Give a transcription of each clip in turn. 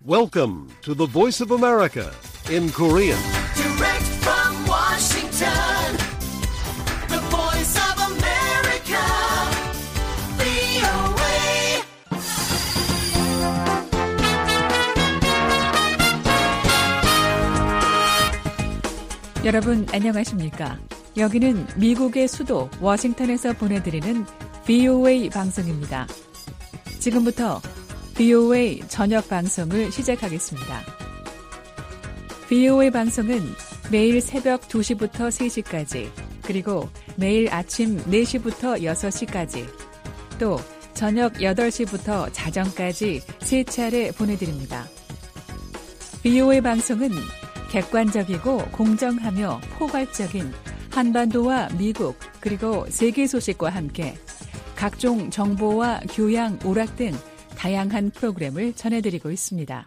Welcome to the Voice of America in Korean. Direct from Washington, the Voice of America, VOA. 여러분 안녕하십니까? 여기는 미국의 수도 워싱턴에서 보내드리는 VOA 방송입니다. 지금부터 VOA 저녁 방송을 시작하겠습니다. VOA 방송은 매일 새벽 2시부터 3시까지, 그리고 매일 아침 4시부터 6시까지, 또 저녁 8시부터 자정까지 3차례 보내드립니다. VOA 방송은 객관적이고 공정하며 포괄적인 한반도와 미국 그리고 세계 소식과 함께 각종 정보와 교양, 오락 등 다양한 프로그램을 전해드리고 있습니다.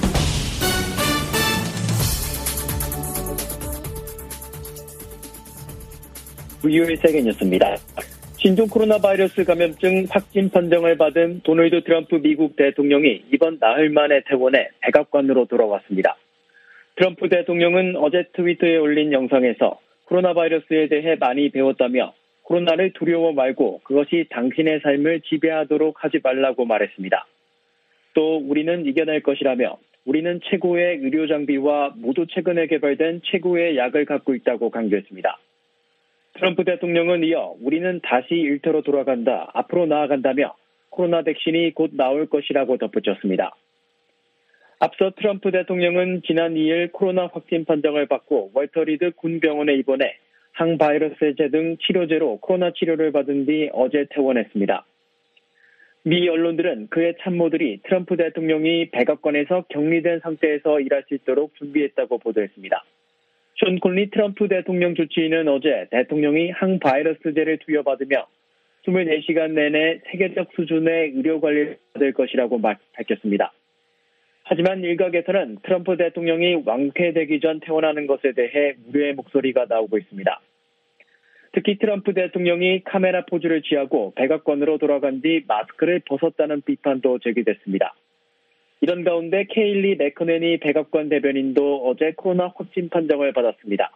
VOA 세계 뉴스입니다. 신종 코로나 바이러스 감염증 확진 판정을 받은 도널드 트럼프 미국 대통령이 이번 나흘 만에 퇴원해 백악관으로 돌아왔습니다. 트럼프 대통령은 어제 트위터에 올린 영상에서 코로나 바이러스에 대해 많이 배웠다며 코로나를 두려워 말고 그것이 당신의 삶을 지배하도록 하지 말라고 말했습니다. 또 우리는 이겨낼 것이라며 우리는 최고의 의료 장비와 모두 최근에 개발된 최고의 약을 갖고 있다고 강조했습니다. 트럼프 대통령은 이어 우리는 다시 일터로 돌아간다, 앞으로 나아간다며 코로나 백신이 곧 나올 것이라고 덧붙였습니다. 앞서 트럼프 대통령은 지난 2일 코로나 확진 판정을 받고 월터 리드 군병원에 입원해 항바이러스제 등 치료제로 코로나 치료를 받은 뒤 어제 퇴원했습니다. 미 언론들은 그의 참모들이 트럼프 대통령이 백악관에서 격리된 상태에서 일할 수 있도록 준비했다고 보도했습니다. 션 콜리 트럼프 대통령 주치의는 어제 대통령이 항바이러스제를 투여받으며 24시간 내내 세계적 수준의 의료 관리를 받을 것이라고 밝혔습니다. 하지만 일각에서는 트럼프 대통령이 왕쾌되기 전 퇴원하는 것에 대해 우려의 목소리가 나오고 있습니다. 특히 트럼프 대통령이 카메라 포즈를 취하고 백악관으로 돌아간 뒤 마스크를 벗었다는 비판도 제기됐습니다. 이런 가운데 케일리 맥커넨이 백악관 대변인도 어제 코로나 확진 판정을 받았습니다.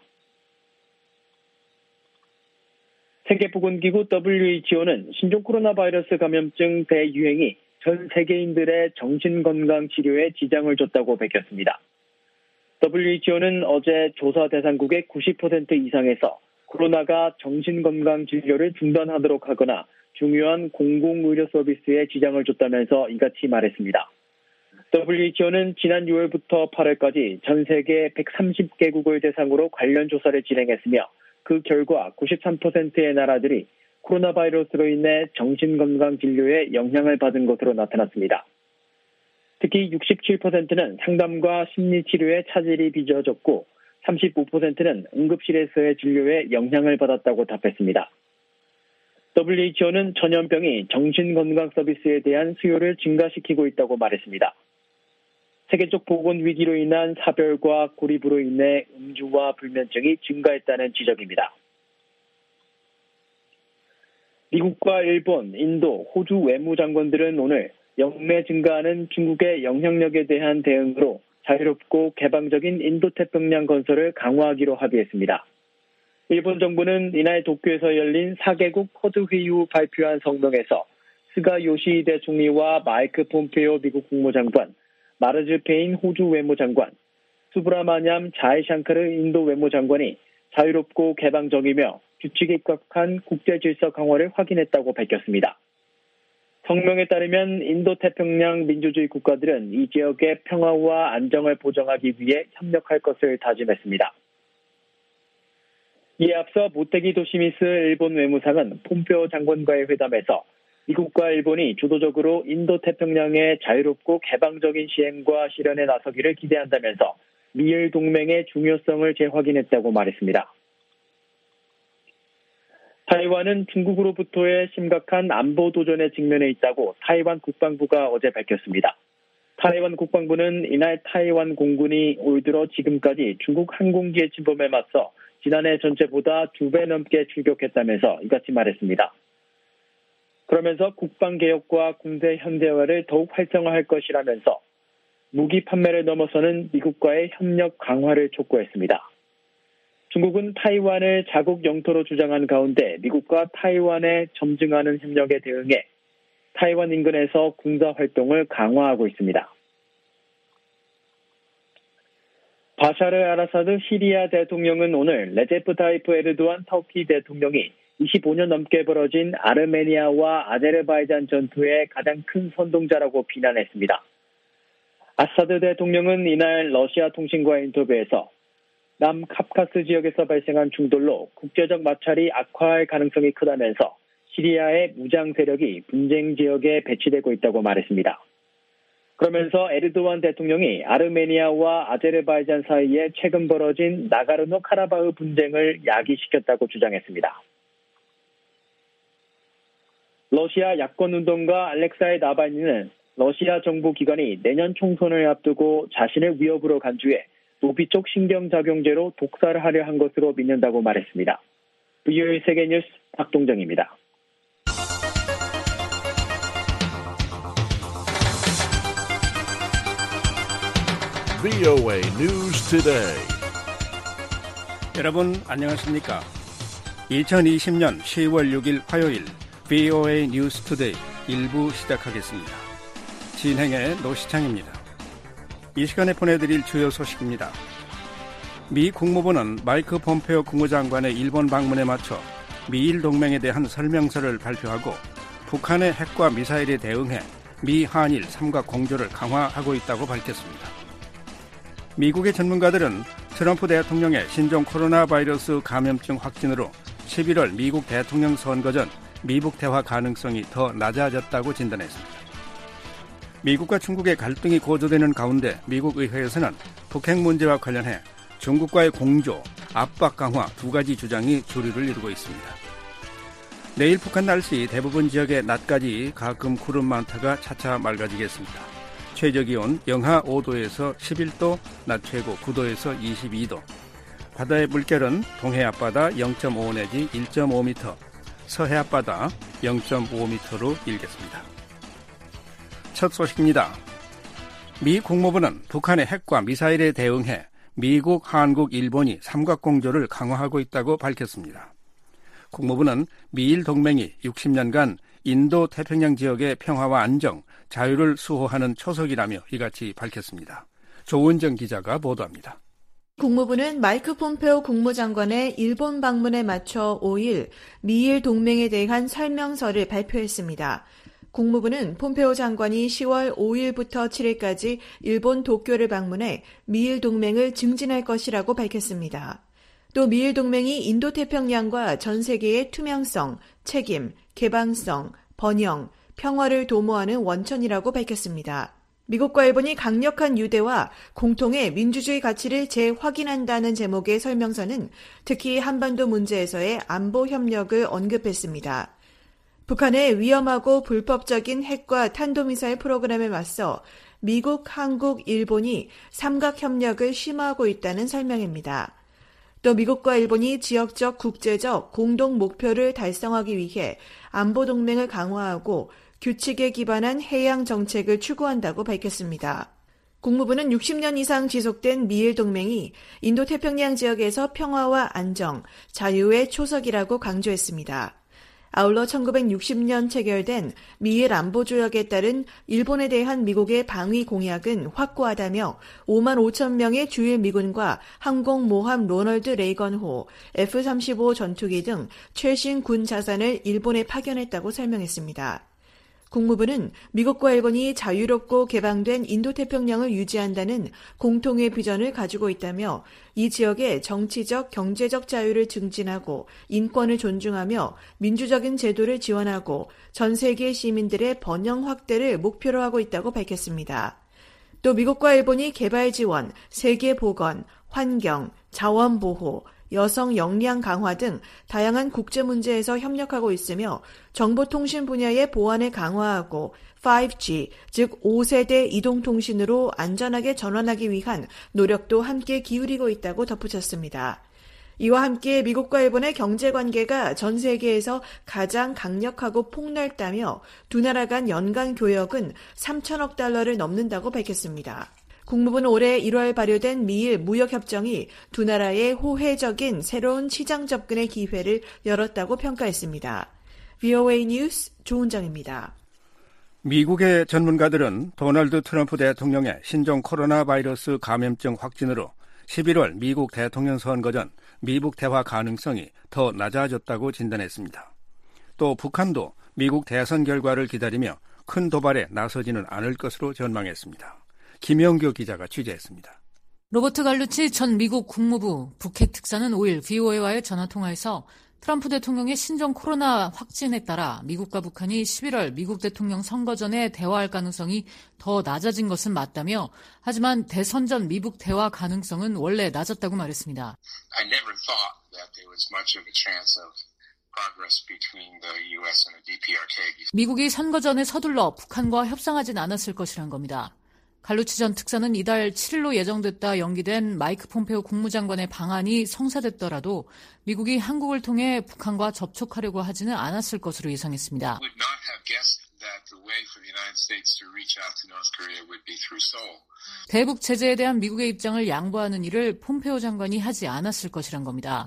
세계보건기구 WHO는 신종 코로나 바이러스 감염증 대유행이 전 세계인들의 정신건강 치료에 지장을 줬다고 밝혔습니다. WHO는 어제 조사 대상국의 90% 이상에서 코로나가 정신건강 진료를 중단하도록 하거나 중요한 공공의료 서비스에 지장을 줬다면서 이같이 말했습니다. WHO는 지난 6월부터 8월까지 전 세계 130개국을 대상으로 관련 조사를 진행했으며 그 결과 93%의 나라들이 코로나 바이러스로 인해 정신건강 진료에 영향을 받은 것으로 나타났습니다. 특히 67%는 상담과 심리치료에 차질이 빚어졌고 35%는 응급실에서의 진료에 영향을 받았다고 답했습니다. WHO는 전염병이 정신건강 서비스에 대한 수요를 증가시키고 있다고 말했습니다. 세계적 보건 위기로 인한 사별과 고립으로 인해 음주와 불면증이 증가했다는 지적입니다. 미국과 일본, 인도, 호주 외무장관들은 오늘 영내 증가하는 중국의 영향력에 대한 대응으로 자유롭고 개방적인 인도태평양 건설을 강화하기로 합의했습니다. 일본 정부는 이날 도쿄에서 열린 4개국 쿼드 회의 후 발표한 성명에서 스가 요시히데 총리와 마이크 폼페오 미국 국무장관, 마르즈 페인 호주 외무장관, 수브라마냠 자이샹카르 인도 외무장관이 자유롭고 개방적이며 규칙에 입각한 국제질서 강화를 확인했다고 밝혔습니다. 성명에 따르면 인도태평양 민주주의 국가들은 이 지역의 평화와 안정을 보장하기 위해 협력할 것을 다짐했습니다. 이에 앞서 모테기 도시미스 일본 외무상은 폼페오 장관과의 회담에서 미국과 일본이 주도적으로 인도태평양의 자유롭고 개방적인 시행과 실현에 나서기를 기대한다면서 미일 동맹의 중요성을 재확인했다고 말했습니다. 타이완은 중국으로부터의 심각한 안보 도전에 직면해 있다고 타이완 국방부가 어제 밝혔습니다. 타이완 국방부는 이날 타이완 공군이 올 들어 지금까지 중국 항공기의 침범에 맞서 지난해 전체보다 2배 넘게 출격했다면서 이같이 말했습니다. 그러면서 국방개혁과 군대 현대화를 더욱 활성화할 것이라면서 무기 판매를 넘어서는 미국과의 협력 강화를 촉구했습니다. 중국은 타이완을 자국 영토로 주장한 가운데 미국과 타이완의 점증하는 협력에 대응해 타이완 인근에서 군사 활동을 강화하고 있습니다. 바샤르 아라사드 시리아 대통령은 오늘 레제프 타이프 에르도안 터키 대통령이 25년 넘게 벌어진 아르메니아와 아제르바이잔 전투의 가장 큰 선동자라고 비난했습니다. 아사드 대통령은 이날 러시아 통신과의 인터뷰에서 남카프카스 지역에서 발생한 충돌로 국제적 마찰이 악화할 가능성이 크다면서 시리아의 무장 세력이 분쟁 지역에 배치되고 있다고 말했습니다. 그러면서 에르도안 대통령이 아르메니아와 아제르바이잔 사이에 최근 벌어진 나가르노 카라바흐 분쟁을 야기시켰다고 주장했습니다. 러시아 야권운동가 알렉사이 나발니는 러시아 정부 기관이 내년 총선을 앞두고 자신을 위협으로 간주해 노비족 신경작용죄로 독살을 하려 한 것으로 믿는다고 말했습니다. VOA 세계뉴스 박동정입니다. VOA News Today. 여러분 안녕하십니까? 2020년 10월 6일 화요일 VOA News Today 1부 시작하겠습니다. 진행의 노시창입니다. 이 시간에 보내드릴 주요 소식입니다. 미 국무부는 마이크 폼페오 국무장관의 일본 방문에 맞춰 미일 동맹에 대한 설명서를 발표하고 북한의 핵과 미사일에 대응해 미, 한일 삼각 공조를 강화하고 있다고 밝혔습니다. 미국의 전문가들은 트럼프 대통령의 신종 코로나 바이러스 감염증 확진으로 11월 미국 대통령 선거 전 미북 대화 가능성이 더 낮아졌다고 진단했습니다. 미국과 중국의 갈등이 고조되는 가운데 미국 의회에서는 북핵 문제와 관련해 중국과의 공조, 압박 강화 두 가지 주장이 주류를 이루고 있습니다. 내일 북한 날씨 대부분 지역에 낮까지 가끔 구름 많다가 차차 맑아지겠습니다. 최저기온 영하 5도에서 11도, 낮 최고 9도에서 22도. 바다의 물결은 동해 앞바다 0.5 내지 1.5m, 서해 앞바다 0.5m로 일겠습니다. 첫 소식입니다. 미 국무부는 북한의 핵과 미사일에 대응해 미국, 한국, 일본이 삼각공조를 강화하고 있다고 밝혔습니다. 국무부는 미일 동맹이 60년간 인도 태평양 지역의 평화와 안정, 자유를 수호하는 초석이라며 이같이 밝혔습니다. 조은정 기자가 보도합니다. 국무부는 마이크 폼페오 국무장관의 일본 방문에 맞춰 5일 미일 동맹에 대한 설명서를 발표했습니다. 국무부는 폼페오 장관이 10월 5일부터 7일까지 일본 도쿄를 방문해 미일 동맹을 증진할 것이라고 밝혔습니다. 또 미일 동맹이 인도태평양과 전 세계의 투명성, 책임, 개방성, 번영, 평화를 도모하는 원천이라고 밝혔습니다. 미국과 일본이 강력한 유대와 공통의 민주주의 가치를 재확인한다는 제목의 설명서는 특히 한반도 문제에서의 안보 협력을 언급했습니다. 북한의 위험하고 불법적인 핵과 탄도미사일 프로그램에 맞서 미국, 한국, 일본이 삼각협력을 심화하고 있다는 설명입니다. 또 미국과 일본이 지역적, 국제적 공동 목표를 달성하기 위해 안보동맹을 강화하고 규칙에 기반한 해양 정책을 추구한다고 밝혔습니다. 국무부는 60년 이상 지속된 미일 동맹이 인도태평양 지역에서 평화와 안정, 자유의 초석이라고 강조했습니다. 아울러 1960년 체결된 미일 안보조약에 따른 일본에 대한 미국의 방위 공약은 확고하다며 5만 5천 명의 주일 미군과 항공모함 로널드 레이건호, F-35 전투기 등 최신 군 자산을 일본에 파견했다고 설명했습니다. 국무부는 미국과 일본이 자유롭고 개방된 인도태평양을 유지한다는 공통의 비전을 가지고 있다며 이 지역의 정치적, 경제적 자유를 증진하고 인권을 존중하며 민주적인 제도를 지원하고 전 세계 시민들의 번영 확대를 목표로 하고 있다고 밝혔습니다. 또 미국과 일본이 개발 지원, 세계 보건, 환경, 자원 보호, 여성 역량 강화 등 다양한 국제 문제에서 협력하고 있으며 정보통신 분야의 보안을 강화하고 5G, 즉 5세대 이동통신으로 안전하게 전환하기 위한 노력도 함께 기울이고 있다고 덧붙였습니다. 이와 함께 미국과 일본의 경제관계가 전 세계에서 가장 강력하고 폭넓다며 두 나라 간 연간 교역은 3천억 달러를 넘는다고 밝혔습니다. 국무부는 올해 1월 발효된 미일 무역협정이 두 나라의 호혜적인 새로운 시장 접근의 기회를 열었다고 평가했습니다. VOA 뉴스 조은정입니다. 미국의 전문가들은 도널드 트럼프 대통령의 신종 코로나 바이러스 감염증 확진으로 11월 미국 대통령 선거 전 미북 대화 가능성이 더 낮아졌다고 진단했습니다. 또 북한도 미국 대선 결과를 기다리며 큰 도발에 나서지는 않을 것으로 전망했습니다. 김영규 기자가 취재했습니다. 로버트 갈루치 전 미국 국무부 북핵 특사는 5일 VOA와의 전화통화에서 트럼프 대통령의 신종 코로나 확진에 따라 미국과 북한이 11월 미국 대통령 선거 전에 대화할 가능성이 더 낮아진 것은 맞다며 하지만 대선 전 미북 대화 가능성은 원래 낮았다고 말했습니다. I never thought that there was much of a chance of progress between the U.S. and the DPRK. 미국이 선거 전에 서둘러 북한과 협상하진 않았을 것이란 겁니다. 갈루치 전 특사는 이달 7일로 예정됐다 연기된 마이크 폼페오 국무장관의 방안이 성사됐더라도 미국이 한국을 통해 북한과 접촉하려고 하지는 않았을 것으로 예상했습니다. 대북 제재에 대한 미국의 입장을 양보하는 일을 폼페오 장관이 하지 않았을 것이란 겁니다.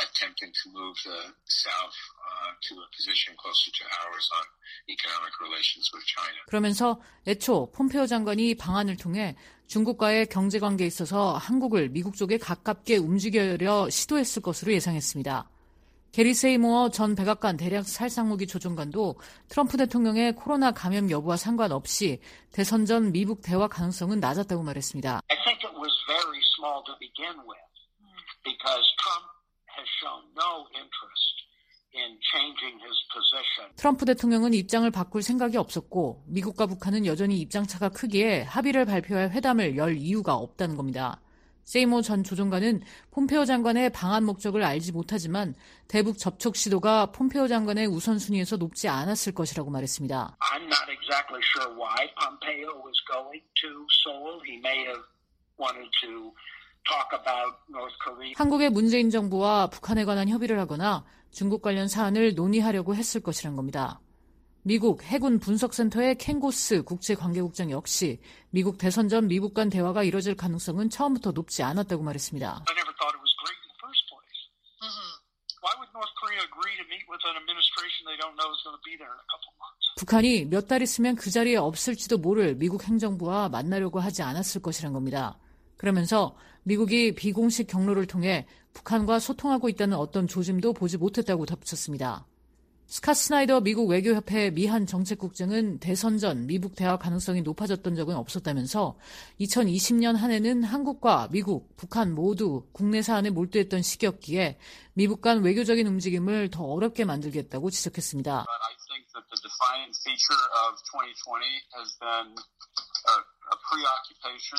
그러면서 애초 폼페오 장관이 방안을 통해 중국과의 경제관계에 있어서 한국을 미국 쪽에 가깝게 움직이려 시도했을 것으로 예상했습니다. 게리 세이모어 전 백악관 대략 살상무기 조종관도 트럼프 대통령의 코로나 감염 여부와 상관없이 대선 전 미북 대화 가능성은 낮았다고 말했습니다. I think it was very small to begin with because Trump has shown no interest in changing his position. 트럼프 대통령은 입장을 바꿀 생각이 없었고 미국과 북한은 여전히 입장차가 크기에 합의를 발표할 회담을 열 이유가 없다는 겁니다. 세이모 전 조종관은 폼페오 장관의 방한 목적을 알지 못하지만 대북 접촉 시도가 폼페오 장관의 우선순위에서 높지 않았을 것이라고 말했습니다. I'm not exactly sure why Pompeo was going to Seoul. He may have wanted to talk about North Korea. 한국의 문재인 정부와 북한에 관한 협의를 하거나 중국 관련 사안을 논의하려고 했을 것이란 겁니다. 미국 해군 분석센터의 켄 고스 국제관계국장 역시 미국 대선 전 미북 간 대화가 이뤄질 가능성은 처음부터 높지 않았다고 말했습니다. I never thought it was great in the first place. Why would North Korea agree to meet with an administration they don't know is going to be there in a couple months? 북한이 몇 달 있으면 그 자리에 없을지도 모를 미국 행정부와 만나려고 하지 않았을 것이란 겁니다. 그러면서 미국이 비공식 경로를 통해 북한과 소통하고 있다는 어떤 조짐도 보지 못했다고 덧붙였습니다. 스캇 스나이더 미국 외교협회 미한 정책국장은 대선 전 미북 대화 가능성이 높아졌던 적은 없었다면서 2020년 한 해는 한국과 미국, 북한 모두 국내 사안에 몰두했던 시기였기에 미북 간 외교적인 움직임을 더 어렵게 만들겠다고 지적했습니다. But I think that the defining feature of 2020 has been a preoccupation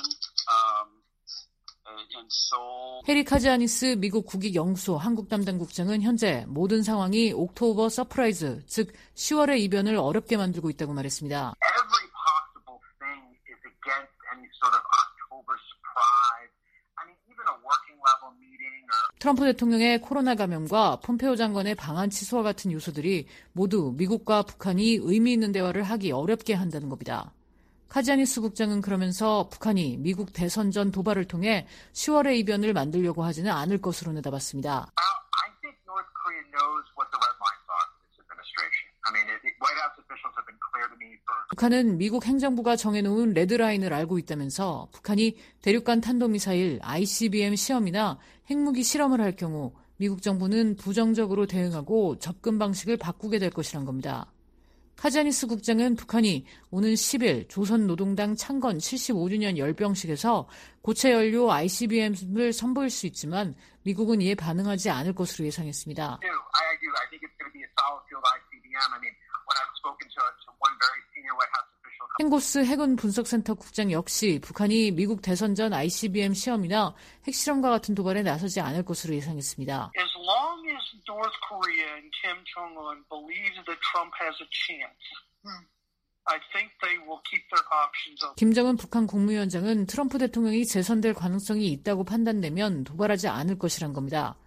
in Seoul. 해리 카지아니스 미국 국익연구소 한국 담당 국장은 현재 모든 상황이 옥토버 서프라이즈, 즉 10월의 이변을 어렵게 만들고 있다고 말했습니다. Every possible thing is against any sort of October surprise. I mean, even a working level meeting or 트럼프 대통령의 코로나 감염과 폼페오 장관의 방한 취소와 같은 요소들이 모두 미국과 북한이 의미 있는 대화를 하기 어렵게 한다는 겁니다. 카지아니스 국장은 그러면서 북한이 미국 대선 전 도발을 통해 10월의 이변을 만들려고 하지는 않을 것으로 내다봤습니다. I think North Korea knows what the red lines are for this administration. I mean, White House officials have been clear to me for. 북한은 미국 행정부가 정해놓은 레드라인을 알고 있다면서 북한이 대륙간 탄도미사일 ICBM 시험이나 핵무기 실험을 할 경우 미국 정부는 부정적으로 대응하고 접근 방식을 바꾸게 될 것이란 겁니다. 카지아니스 국장은 북한이 오는 10일 조선노동당 창건 75주년 열병식에서 고체 연료 ICBM을 선보일 수 있지만 미국은 이에 반응하지 않을 것으로 예상했습니다. I do. I think it's going to be a solid field ICBM. I mean, when I've spoken to one very senior White House official. 켄고스 해군 분석센터 국장 역시 북한이 미국 대선 전 ICBM 시험이나 핵실험과 같은 도발에 나서지 않을 것으로 예상했습니다. As long as North Korea and Kim Jong-un believe that Trump has a chance, I think they will keep their options open. 김정은 북한 국무위원장은 트럼프 대통령이 재선될 가능성이 있다고 판단되면 도발하지 않을 것이란 겁니다.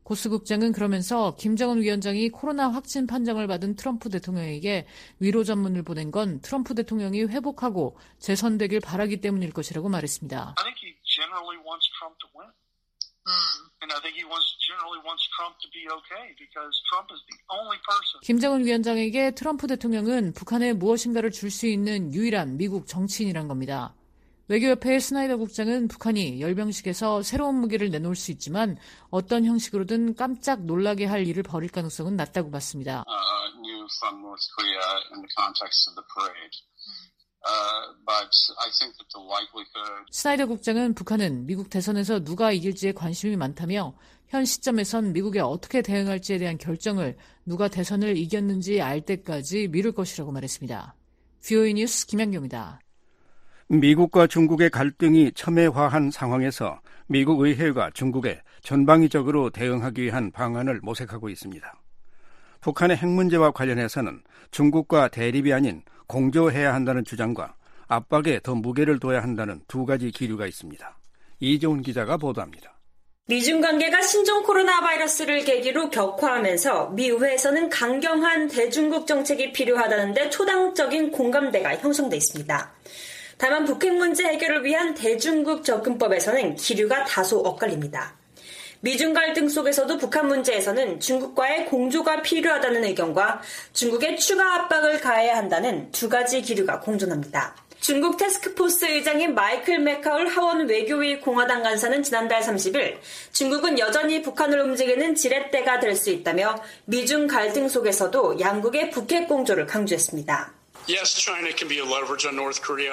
고스 국장은 그러면서 김정은 위원장이 코로나 확진 판정을 받은 트럼프 대통령에게 위로 전문을 보낸 건 트럼프 대통령이 회복하고 재선되길 바라기 때문일 것이라고 말했습니다. I think he generally wants Trump to win. And I think he generally wants Trump to be okay because Trump is the only person. 김정은 위원장에게 트럼프 대통령은 북한에 무엇인가를 줄 수 있는 유일한 미국 정치인이란 겁니다. 외교협회의 스나이더 국장은 북한이 열병식에서 새로운 무기를 내놓을 수 있지만 어떤 형식으로든 깜짝 놀라게 할 일을 벌일 가능성은 낮다고 봤습니다. New from North Korea in the context of the parade. But I think that the likelihood. 스나이더 국장은 북한은 미국 대선에서 누가 이길지에 관심이 많다며 현 시점에선 미국에 어떻게 대응할지에 대한 결정을 누가 대선을 이겼는지 알 때까지 미룰 것이라고 말했습니다. VOA 뉴스 김양교입니다. 미국과 중국의 갈등이 첨예화한 상황에서 미국 의회가 중국에 전방위적으로 대응하기 위한 방안을 모색하고 있습니다. 북한의 핵 문제와 관련해서는 중국과 대립이 아닌 공조해야 한다는 주장과 압박에 더 무게를 둬야 한다는 두 가지 기류가 있습니다. 이종훈 기자가 보도합니다. 미중 관계가 신종 코로나 바이러스를 계기로 격화하면서 미 의회에서는 강경한 대중국 정책이 필요하다는 데 초당적인 공감대가 형성돼 있습니다. 다만 북핵 문제 해결을 위한 대중국 접근법에서는 기류가 다소 엇갈립니다. 미중 갈등 속에서도 북한 문제에서는 중국과의 공조가 필요하다는 의견과 중국에 추가 압박을 가해야 한다는 두 가지 기류가 공존합니다. 중국 태스크포스 의장인 마이클 맥카울 하원 외교위 공화당 간사는 지난달 30일 중국은 여전히 북한을 움직이는 지렛대가 될 수 있다며 미중 갈등 속에서도 양국의 북핵 공조를 강조했습니다. Yes, China can be a leverage on North Korea.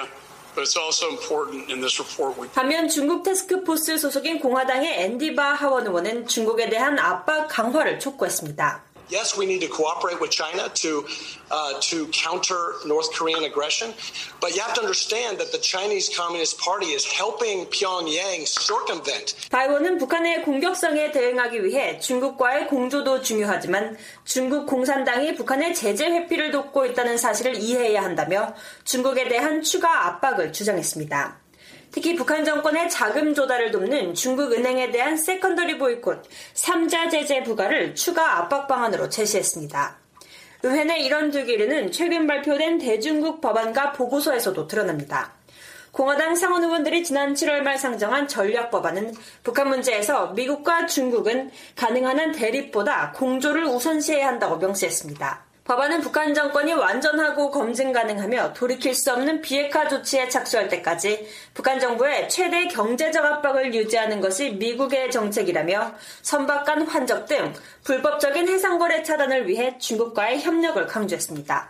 반면 중국 태스크포스 소속인 공화당의 앤디 바 하원 의원은 중국에 대한 압박 강화를 촉구했습니다. Yes, we need to cooperate with China to counter North Korean aggression, but you have to understand that the Chinese Communist Party is helping Pyongyang circumvent. 바 의원은 북한의 공격성에 대응하기 위해 중국과의 공조도 중요하지만 중국 공산당이 북한의 제재 회피를 돕고 있다는 사실을 이해해야 한다며 중국에 대한 추가 압박을 주장했습니다. 특히 북한 정권의 자금 조달을 돕는 중국 은행에 대한 세컨더리 보이콧, 3자 제재 부과를 추가 압박 방안으로 제시했습니다. 의회 내 이런 두 기류는 최근 발표된 대중국 법안과 보고서에서도 드러납니다. 공화당 상원 의원들이 지난 7월 말 상정한 전략 법안은 북한 문제에서 미국과 중국은 가능한 한 대립보다 공조를 우선시해야 한다고 명시했습니다. 법안은 북한 정권이 완전하고 검증 가능하며 돌이킬 수 없는 비핵화 조치에 착수할 때까지 북한 정부의 최대 경제적 압박을 유지하는 것이 미국의 정책이라며 선박 간 환적 등 불법적인 해상거래 차단을 위해 중국과의 협력을 강조했습니다.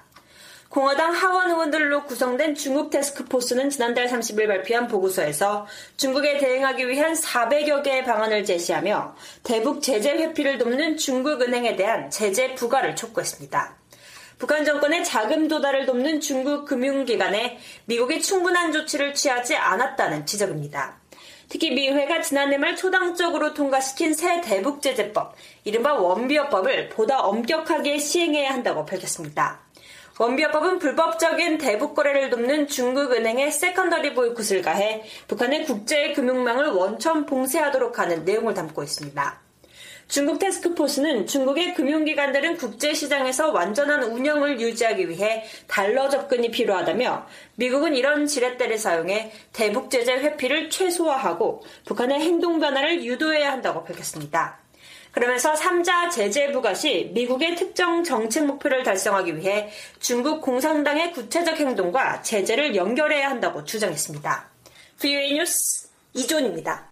공화당 하원 의원들로 구성된 중국 태스크포스는 지난달 30일 발표한 보고서에서 중국에 대응하기 위한 400여 개의 방안을 제시하며 대북 제재 회피를 돕는 중국 은행에 대한 제재 부과를 촉구했습니다. 북한 정권의 자금 조달을 돕는 중국 금융기관에 미국이 충분한 조치를 취하지 않았다는 지적입니다. 특히 미 의회가 지난해 말 초당적으로 통과시킨 새 대북제재법, 이른바 원비어법을 보다 엄격하게 시행해야 한다고 밝혔습니다. 원비어법은 불법적인 대북 거래를 돕는 중국 은행에 세컨더리 보이콧을 가해 북한의 국제 금융망을 원천 봉쇄하도록 하는 내용을 담고 있습니다. 중국 태스크포스는 중국의 금융기관들은 국제시장에서 완전한 운영을 유지하기 위해 달러 접근이 필요하다며 미국은 이런 지렛대를 사용해 대북 제재 회피를 최소화하고 북한의 행동 변화를 유도해야 한다고 밝혔습니다. 그러면서 3자 제재 부과 시 미국의 특정 정책 목표를 달성하기 위해 중국 공산당의 구체적 행동과 제재를 연결해야 한다고 주장했습니다. VOA 뉴스 이존입니다.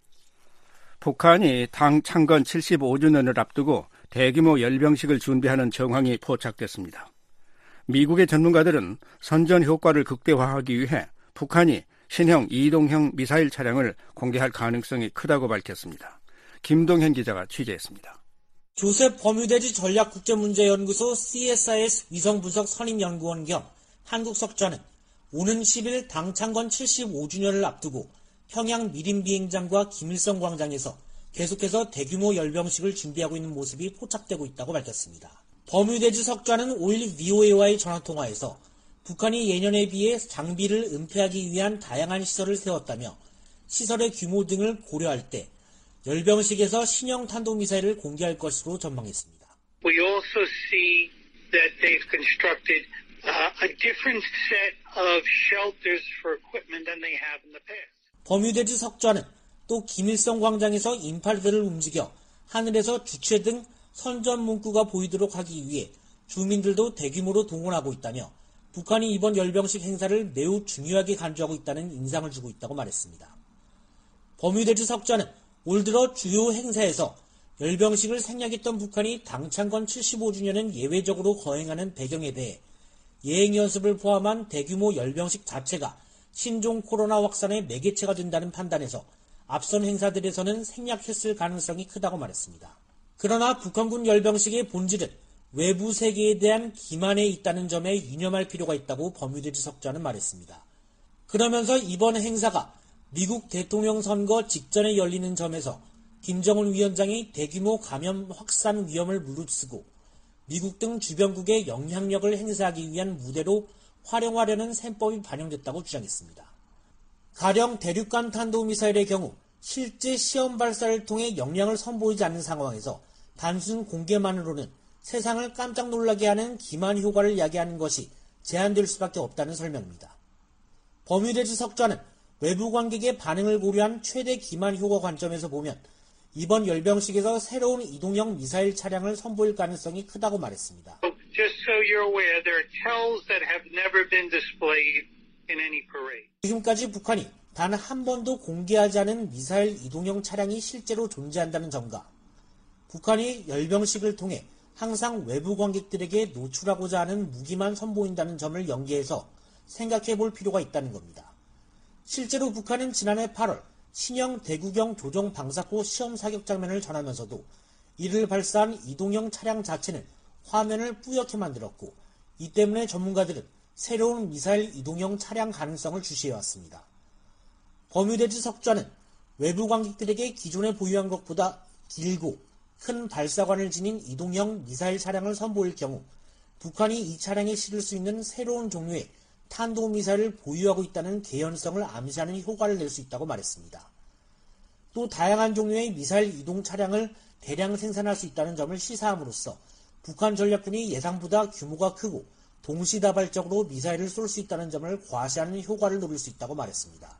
북한이 당 창건 75주년을 앞두고 대규모 열병식을 준비하는 정황이 포착됐습니다. 미국의 전문가들은 선전 효과를 극대화하기 위해 북한이 신형 이동형 미사일 차량을 공개할 가능성이 크다고 밝혔습니다. 김동현 기자가 취재했습니다. 조셉 버뮤대지 전략국제문제연구소 CSIS 위성분석 선임연구원 겸 한국 석좌는 오는 10일 당 창건 75주년을 앞두고 평양 미림비행장과 김일성 광장에서 계속해서 대규모 열병식을 준비하고 있는 모습이 포착되고 있다고 밝혔습니다. 버뮤대지 석좌는 5일 VOA와의 전화통화에서 북한이 예년에 비해 장비를 은폐하기 위한 다양한 시설을 세웠다며 시설의 규모 등을 고려할 때 열병식에서 신형 탄도미사일을 공개할 것으로 전망했습니다. We also see that they've constructed a different set of shelters for equipment than they have in the past. 버뮤대주 석좌는 또 김일성 광장에서 임팔들을 움직여 하늘에서 주체 등 선전 문구가 보이도록 하기 위해 주민들도 대규모로 동원하고 있다며 북한이 이번 열병식 행사를 매우 중요하게 간주하고 있다는 인상을 주고 있다고 말했습니다. 버뮤대주 석좌는 올 들어 주요 행사에서 열병식을 생략했던 북한이 당창건 75주년은 예외적으로 거행하는 배경에 대해 예행 연습을 포함한 대규모 열병식 자체가 신종 코로나 확산의 매개체가 된다는 판단에서 앞선 행사들에서는 생략했을 가능성이 크다고 말했습니다. 그러나 북한군 열병식의 본질은 외부 세계에 대한 기만에 있다는 점에 유념할 필요가 있다고 버뮤대주 석좌는 말했습니다. 그러면서 이번 행사가 미국 대통령 선거 직전에 열리는 점에서 김정은 위원장이 대규모 감염 확산 위험을 무릅쓰고 미국 등 주변국의 영향력을 행사하기 위한 무대로 활용하려는 셈법이 반영됐다고 주장했습니다. 가령 대륙간 탄도미사일의 경우 실제 시험 발사를 통해 역량을 선보이지 않는 상황에서 단순 공개만으로는 세상을 깜짝 놀라게 하는 기만 효과를 야기하는 것이 제한될 수밖에 없다는 설명입니다. 버뮤대주 석좌는 외부 관객의 반응을 고려한 최대 기만 효과 관점에서 보면 이번 열병식에서 새로운 이동형 미사일 차량을 선보일 가능성이 크다고 말했습니다. Just so you're aware, there are tells that have never been displayed in any parade. 지금까지 북한이 단 한 번도 공개하지 않은 미사일 이동형 차량이 실제로 존재한다는 점과 북한이 열병식을 통해 항상 외부 관객들에게 노출하고자 하는 무기만 선보인다는 점을 연계해서 생각해 볼 필요가 있다는 겁니다. 실제로 북한은 지난해 8월 신형 대구경 조종 방사포 시험 사격 장면을 전하면서도 이를 발사한 이동형 차량 자체는 화면을 뿌옇게 만들었고 이 때문에 전문가들은 새로운 미사일 이동형 차량 가능성을 주시해왔습니다. 버뮤대주 석좌는 외부 관객들에게 기존에 보유한 것보다 길고 큰 발사관을 지닌 이동형 미사일 차량을 선보일 경우 북한이 이 차량에 실을 수 있는 새로운 종류의 탄도미사일을 보유하고 있다는 개연성을 암시하는 효과를 낼 수 있다고 말했습니다. 또 다양한 종류의 미사일 이동 차량을 대량 생산할 수 있다는 점을 시사함으로써 북한 전략군이 예상보다 규모가 크고 동시다발적으로 미사일을 쏠 수 있다는 점을 과시하는 효과를 노릴 수 있다고 말했습니다.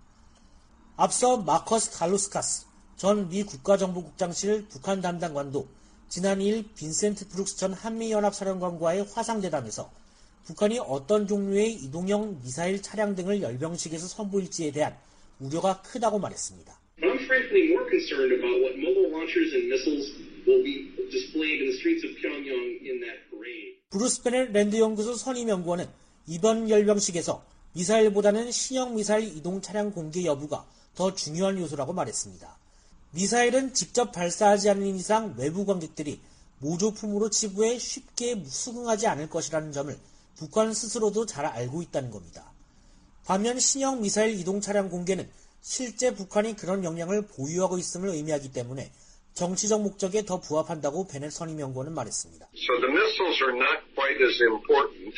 앞서 마커스 갈루스카스 전 미 국가정보국장실 북한 담당관도 지난 2일 빈센트 브룩스 전 한미연합사령관과의 화상대담에서 북한이 어떤 종류의 이동형 미사일 차량 등을 열병식에서 선보일지에 대한 우려가 크다고 말했습니다. I'm frankly more concerned about what mobile launchers and missiles will be displayed in the streets of Pyongyang in that parade. 브루스 베넷 랜드 연구소 선임 연구원은 이번 열병식에서 미사일보다는 신형 미사일 이동 차량 공개 여부가 더 중요한 요소라고 말했습니다. 미사일은 직접 발사하지 않는 이상 외부 관객들이 모조품으로 치부해 쉽게 수긍하지 않을 것이라는 점을 북한 스스로도 잘 알고 있다는 겁니다. 반면 신형 미사일 이동 차량 공개는 실제 북한이 그런 역량을 보유하고 있음을 의미하기 때문에 정치적 목적에 더 부합한다고 베넷 선임 연구원은 말했습니다. So the missiles are not quite as important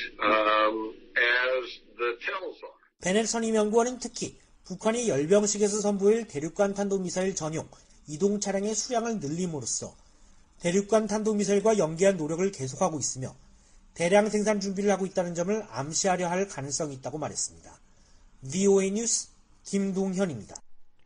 as the tells are. 베넷 선임 연구원은 특히 북한이 열병식에서 선보일 대륙간 탄도미사일 전용 이동 차량의 수량을 늘림으로써 대륙간 탄도미사일과 연계한 노력을 계속하고 있으며 대량 생산 준비를 하고 있다는 점을 암시하려 할 가능성이 있다고 말했습니다. VOA 뉴스 김동현입니다.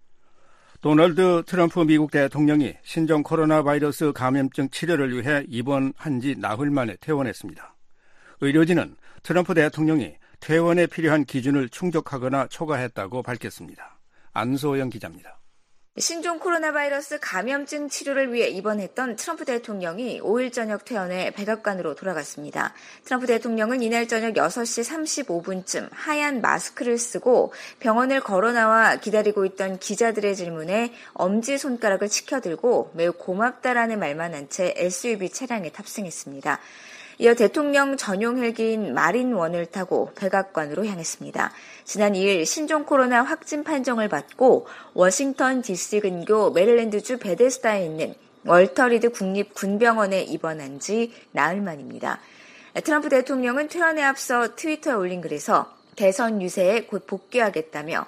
도널드 트럼프 미국 대통령이 신종 코로나 바이러스 감염증 치료를 위해 입원한 지 나흘 만에 퇴원했습니다. 의료진은 트럼프 대통령이 퇴원에 필요한 기준을 충족하거나 초과했다고 밝혔습니다. 안소영 기자입니다. 신종 코로나 바이러스 감염증 치료를 위해 입원했던 트럼프 대통령이 5일 저녁 퇴원해 백악관으로 돌아갔습니다. 트럼프 대통령은 이날 저녁 6시 35분쯤 하얀 마스크를 쓰고 병원을 걸어 나와 기다리고 있던 기자들의 질문에 엄지손가락을 치켜들고 매우 고맙다라는 말만 한 채 SUV 차량에 탑승했습니다. 이어 대통령 전용 헬기인 마린원을 타고 백악관으로 향했습니다. 지난 2일 신종 코로나 확진 판정을 받고 워싱턴 DC 근교 메릴랜드주 베데스다에 있는 월터 리드 국립군병원에 입원한 지 나흘 만입니다. 트럼프 대통령은 퇴원에 앞서 트위터에 올린 글에서 대선 유세에 곧 복귀하겠다며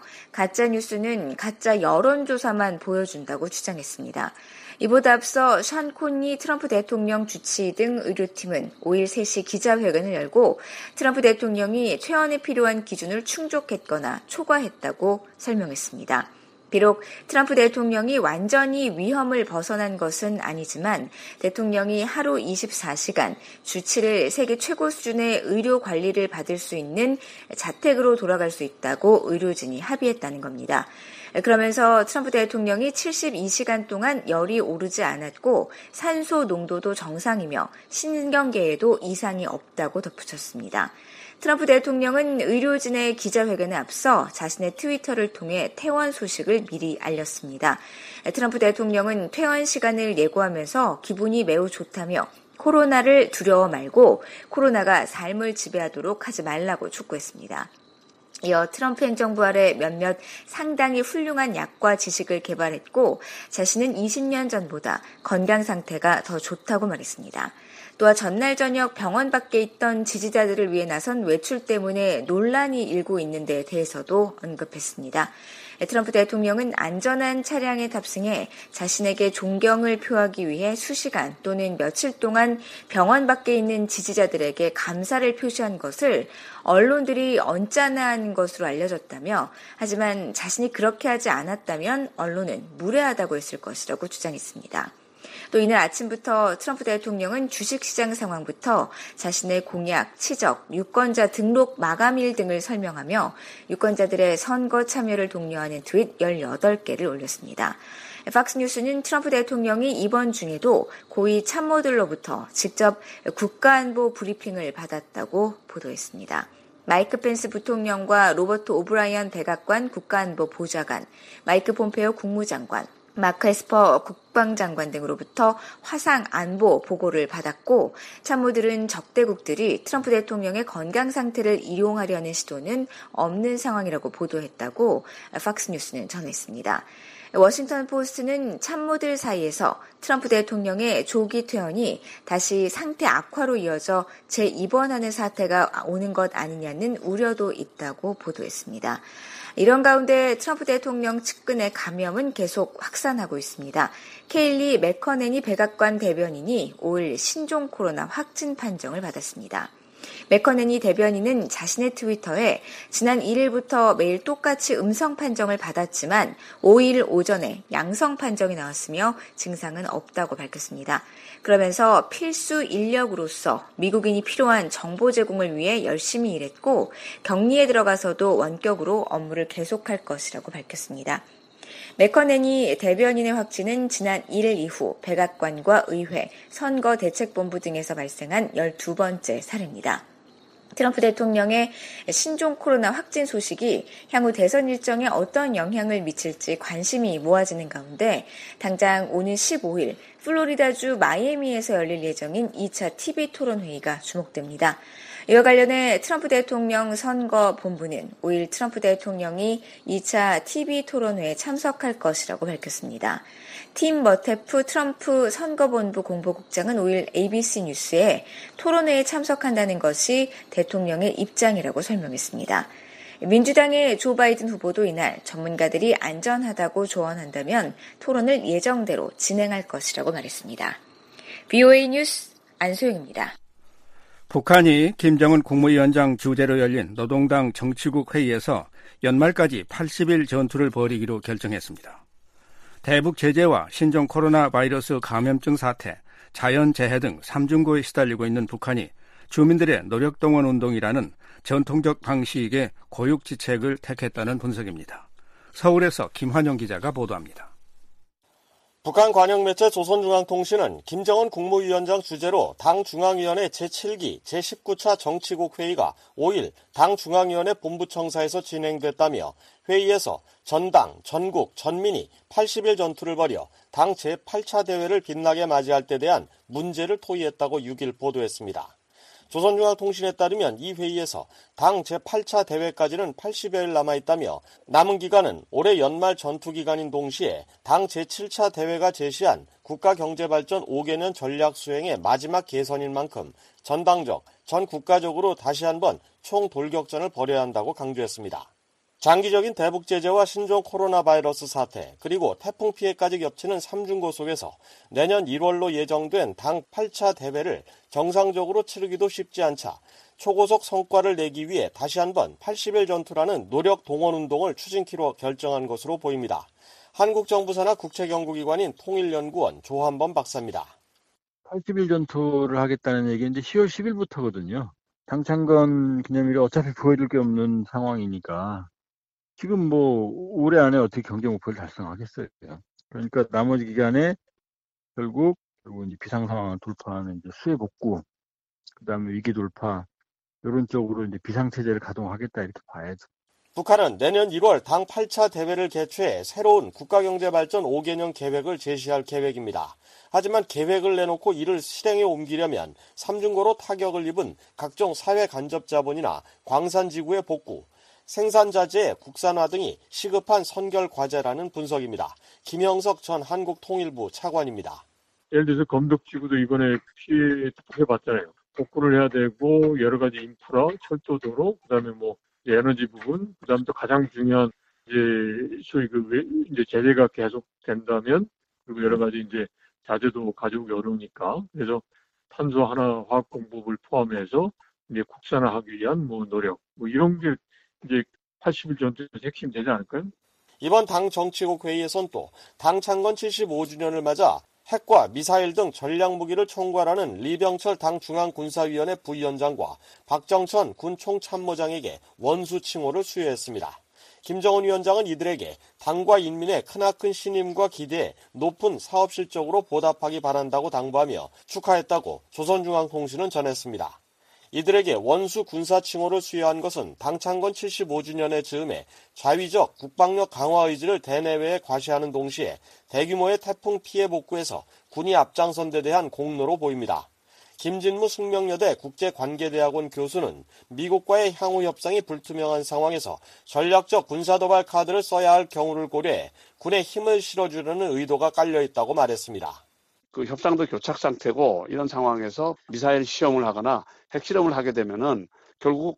가짜뉴스는 가짜 여론조사만 보여준다고 주장했습니다. 이보다 앞서 션 콘니 트럼프 대통령 주치 등 의료팀은 5일 3시 기자회견을 열고 트럼프 대통령이 퇴원에 필요한 기준을 충족했거나 초과했다고 설명했습니다. 비록 트럼프 대통령이 완전히 위험을 벗어난 것은 아니지만 대통령이 하루 24시간 주 7일 세계 최고 수준의 의료 관리를 받을 수 있는 자택으로 돌아갈 수 있다고 의료진이 합의했다는 겁니다. 그러면서 트럼프 대통령이 72시간 동안 열이 오르지 않았고 산소 농도도 정상이며 신경계에도 이상이 없다고 덧붙였습니다. 트럼프 대통령은 의료진의 기자회견에 앞서 자신의 트위터를 통해 퇴원 소식을 미리 알렸습니다. 트럼프 대통령은 퇴원 시간을 예고하면서 기분이 매우 좋다며 코로나를 두려워 말고 코로나가 삶을 지배하도록 하지 말라고 촉구했습니다. 이어 트럼프 행정부 아래 몇몇 상당히 훌륭한 약과 지식을 개발했고 자신은 20년 전보다 건강 상태가 더 좋다고 말했습니다. 또한 전날 저녁 병원 밖에 있던 지지자들을 위해 나선 외출 때문에 논란이 일고 있는 데에 대해서도 언급했습니다. 트럼프 대통령은 안전한 차량에 탑승해 자신에게 존경을 표하기 위해 수시간 또는 며칠 동안 병원 밖에 있는 지지자들에게 감사를 표시한 것을 언론들이 언짢아한 것으로 알려졌다며 하지만 자신이 그렇게 하지 않았다면 언론은 무례하다고 했을 것이라고 주장했습니다. 또 이날 아침부터 트럼프 대통령은 주식시장 상황부터 자신의 공약, 치적, 유권자 등록 마감일 등을 설명하며 유권자들의 선거 참여를 독려하는 트윗 18개를 올렸습니다. 팍스뉴스는 트럼프 대통령이 이번 중에도 고위 참모들로부터 직접 국가안보 브리핑을 받았다고 보도했습니다. 마이크 펜스 부통령과 로버트 오브라이언 백악관 국가안보 보좌관, 마이크 폼페오 국무장관, 마크 에스퍼 국방장관 등으로부터 화상 안보 보고를 받았고 참모들은 적대국들이 트럼프 대통령의 건강 상태를 이용하려는 시도는 없는 상황이라고 보도했다고 팍스뉴스는 전했습니다. 워싱턴 포스트는 참모들 사이에서 트럼프 대통령의 조기 퇴원이 다시 상태 악화로 이어져 재입원하는 사태가 오는 것 아니냐는 우려도 있다고 보도했습니다. 이런 가운데 트럼프 대통령 측근의 감염은 계속 확산하고 있습니다. 케일리 맥커넨이 백악관 대변인이 5일 신종 코로나 확진 판정을 받았습니다. 맥커넨이 대변인은 자신의 트위터에 지난 1일부터 매일 똑같이 음성 판정을 받았지만 5일 오전에 양성 판정이 나왔으며 증상은 없다고 밝혔습니다. 그러면서 필수 인력으로서 미국인이 필요한 정보 제공을 위해 열심히 일했고 격리에 들어가서도 원격으로 업무를 계속할 것이라고 밝혔습니다. 맥커넨이 대변인의 확진은 지난 1일 이후 백악관과 의회, 선거대책본부 등에서 발생한 12번째 사례입니다. 트럼프 대통령의 신종 코로나 확진 소식이 향후 대선 일정에 어떤 영향을 미칠지 관심이 모아지는 가운데 당장 오는 15일 플로리다주 마이애미에서 열릴 예정인 2차 TV 토론회의가 주목됩니다. 이와 관련해 트럼프 대통령 선거본부는 5일 트럼프 대통령이 2차 TV 토론회에 참석할 것이라고 밝혔습니다. 팀 머테프 트럼프 선거본부 공보국장은 5일 ABC 뉴스에 토론회에 참석한다는 것이 대통령의 입장이라고 설명했습니다. 민주당의 조 바이든 후보도 이날 전문가들이 안전하다고 조언한다면 토론을 예정대로 진행할 것이라고 말했습니다. BOA 뉴스 안소영입니다. 북한이 김정은 국무위원장 주재로 열린 노동당 정치국 회의에서 연말까지 80일 전투를 벌이기로 결정했습니다. 대북 제재와 신종 코로나 바이러스 감염증 사태, 자연재해 등 삼중고에 시달리고 있는 북한이 주민들의 노력동원 운동이라는 전통적 방식의 고육지책을 택했다는 분석입니다. 서울에서 김환영 기자가 보도합니다. 북한 관영매체 조선중앙통신은 김정은 국무위원장 주재로 당 중앙위원회 제7기 제19차 정치국 회의가 5일 당 중앙위원회 본부청사에서 진행됐다며 회의에서 전당, 전국, 전민이 80일 전투를 벌여 당 제8차 대회를 빛나게 맞이할 때 대한 문제를 토의했다고 6일 보도했습니다. 조선중앙통신에 따르면 이 회의에서 당 제8차 대회까지는 80여일 남아있다며 남은 기간은 올해 연말 전투기간인 동시에 당 제7차 대회가 제시한 국가경제발전 5개년 전략 수행의 마지막 개선인 만큼 전당적, 전 국가적으로 다시 한번 총돌격전을 벌여야 한다고 강조했습니다. 장기적인 대북 제재와 신종 코로나 바이러스 사태, 그리고 태풍 피해까지 겹치는 삼중고 속에서 내년 1월로 예정된 당 8차 대회를 정상적으로 치르기도 쉽지 않자 초고속 성과를 내기 위해 다시 한번 80일 전투라는 노력 동원 운동을 추진키로 결정한 것으로 보입니다. 한국 정부 산하 국책연구기관인 통일연구원 조한범 박사입니다. 80일 전투를 하겠다는 얘기는 이제 10월 10일부터거든요. 당창건 기념일에 어차피 보여줄 게 없는 상황이니까 지금 뭐 올해 안에 어떻게 경제 목표를 달성하겠어요. 그러니까 나머지 기간에 결국 이제 비상 상황을 돌파하는 이제 수해 복구, 그다음에 위기 돌파 이런 쪽으로 이제 비상 체제를 가동하겠다 이렇게 봐야죠. 북한은 내년 1월 당 8차 대회를 개최해 새로운 국가경제발전 5개년 계획을 제시할 계획입니다. 하지만 계획을 내놓고 이를 실행에 옮기려면 삼중고로 타격을 입은 각종 사회 간접 자본이나 광산지구의 복구, 생산자재의 국산화 등이 시급한 선결 과제라는 분석입니다. 김영석 전 한국통일부 차관입니다. 예를 들어서 검덕지구도 이번에 피해 봤잖아요. 복구를 해야 되고 여러 가지 인프라, 철도도로, 그다음에 뭐 에너지 부분, 그다음에 또 가장 중요한 이제 소위 이제 제재가 계속 된다면 그리고 여러 가지 이제 자재도 가져오기 어려우니까 그래서 탄소 하나 화학 공법을 포함해서 이제 국산화하기 위한 뭐 노력 뭐 이런 게 이제 80일 전투의 핵심 되지 않을까요? 이번 당 정치국 회의에선 또 당 창건 75주년을 맞아 핵과 미사일 등 전략무기를 총괄하는 리병철 당 중앙군사위원회 부위원장과 박정천 군 총참모장에게 원수 칭호를 수여했습니다. 김정은 위원장은 이들에게 당과 인민의 크나큰 신임과 기대에 높은 사업 실적으로 보답하기 바란다고 당부하며 축하했다고 조선중앙통신은 전했습니다. 이들에게 원수 군사 칭호를 수여한 것은 당 창건 75주년의 즈음에 자위적 국방력 강화 의지를 대내외에 과시하는 동시에 대규모의 태풍 피해 복구에서 군이 앞장선 데 대한 공로로 보입니다. 김진무 숙명여대 국제관계대학원 교수는 미국과의 향후 협상이 불투명한 상황에서 전략적 군사도발 카드를 써야 할 경우를 고려해 군에 힘을 실어주려는 의도가 깔려있다고 말했습니다. 그 협상도 교착 상태고 이런 상황에서 미사일 시험을 하거나 핵실험을 하게 되면은 결국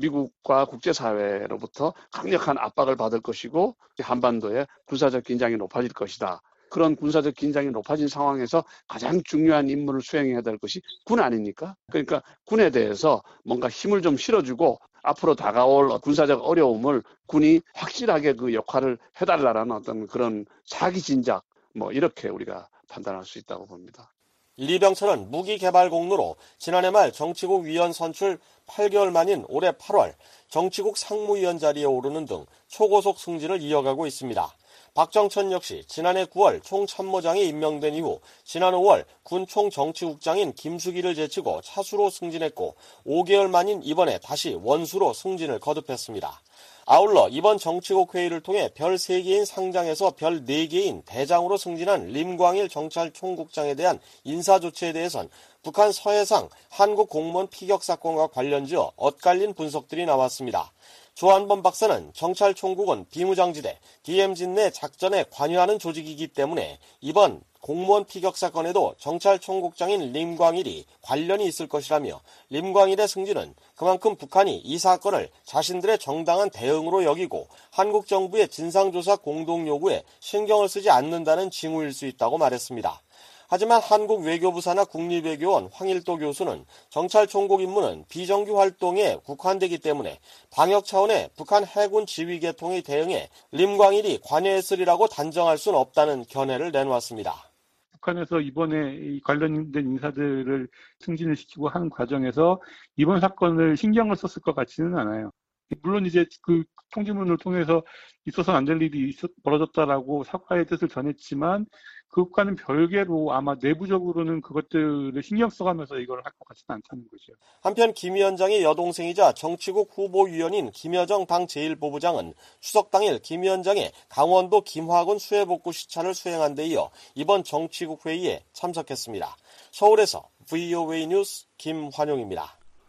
미국과 국제사회로부터 강력한 압박을 받을 것이고 한반도의 군사적 긴장이 높아질 것이다. 그런 군사적 긴장이 높아진 상황에서 가장 중요한 임무를 수행해야 될 것이 군 아닙니까? 그러니까 군에 대해서 뭔가 힘을 좀 실어주고 앞으로 다가올 군사적 어려움을 군이 확실하게 그 역할을 해달라는 어떤 그런 사기 진작 뭐 이렇게 우리가 판단할 수 있다고 봅니다. 리병철은 무기 개발 공로로 지난해 말 정치국 위원 선출 8개월 만인 올해 8월 정치국 상무위원 자리에 오르는 등 초고속 승진을 이어가고 있습니다. 박정천 역시 지난해 9월 총참모장에 임명된 이후 지난 5월 군 총정치국장인 김수기를 제치고 차수로 승진했고 5개월 만인 이번에 다시 원수로 승진을 거듭했습니다. 아울러 이번 정치국 회의를 통해 별 3개인 상장에서 별 4개인 대장으로 승진한 림광일 정찰총국장에 대한 인사조치에 대해선 북한 서해상 한국 공무원 피격 사건과 관련지어 엇갈린 분석들이 나왔습니다. 조한범 박사는 정찰총국은 비무장지대, DMZ 내 작전에 관여하는 조직이기 때문에 이번 공무원 피격 사건에도 정찰총국장인 림광일이 관련이 있을 것이라며 림광일의 승진은 그만큼 북한이 이 사건을 자신들의 정당한 대응으로 여기고 한국 정부의 진상조사 공동 요구에 신경을 쓰지 않는다는 징후일 수 있다고 말했습니다. 하지만 한국 외교부 산하 국립외교원 황일도 교수는 정찰총국 임무는 비정규 활동에 국한되기 때문에 방역 차원의 북한 해군 지휘 계통의 대응에 림광일이 관여했으리라고 단정할 수는 없다는 견해를 내놓았습니다. 북한에서 이번에 관련된 인사들을 승진을 시키고 하는 과정에서 이번 사건을 신경을 썼을 것 같지는 않아요. 물론 이제 그 통지문을 통해서 있어서는 안 될 일이 벌어졌다라고 사과의 뜻을 전했지만 그것과는 별개로 아마 내부적으로는 그것들을 신경 써가면서 이걸 할 것 같지는 않다는 거죠. 한편 김 위원장의 여동생이자 정치국 후보위원인 김여정 당 제1보부장은 추석 당일 김 위원장의 강원도 김화군 수해복구 시찰을 수행한 데 이어 이번 정치국 회의에 참석했습니다. 서울에서 VOA 뉴스 김환용입니다.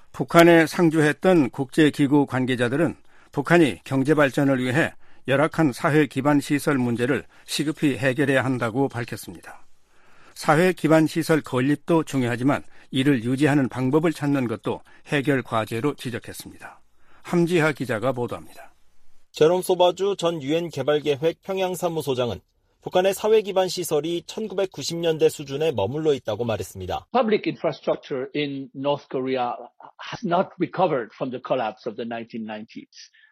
북한에 상주했던 국제기구 관계자들은 북한이 경제발전을 위해 열악한 사회 기반 시설 문제를 시급히 해결해야 한다고 밝혔습니다. 사회 기반 시설 건립도 중요하지만 이를 유지하는 방법을 찾는 것도 해결 과제로 지적했습니다. 함지하 기자가 보도합니다. 제롬 소바주 전 유엔 개발계획 평양사무소장은 북한의 사회 기반 시설이 1990년대 수준에 머물러 있다고 말했습니다. Public infrastructure in North Korea has not recovered from the collapse of the 1990s.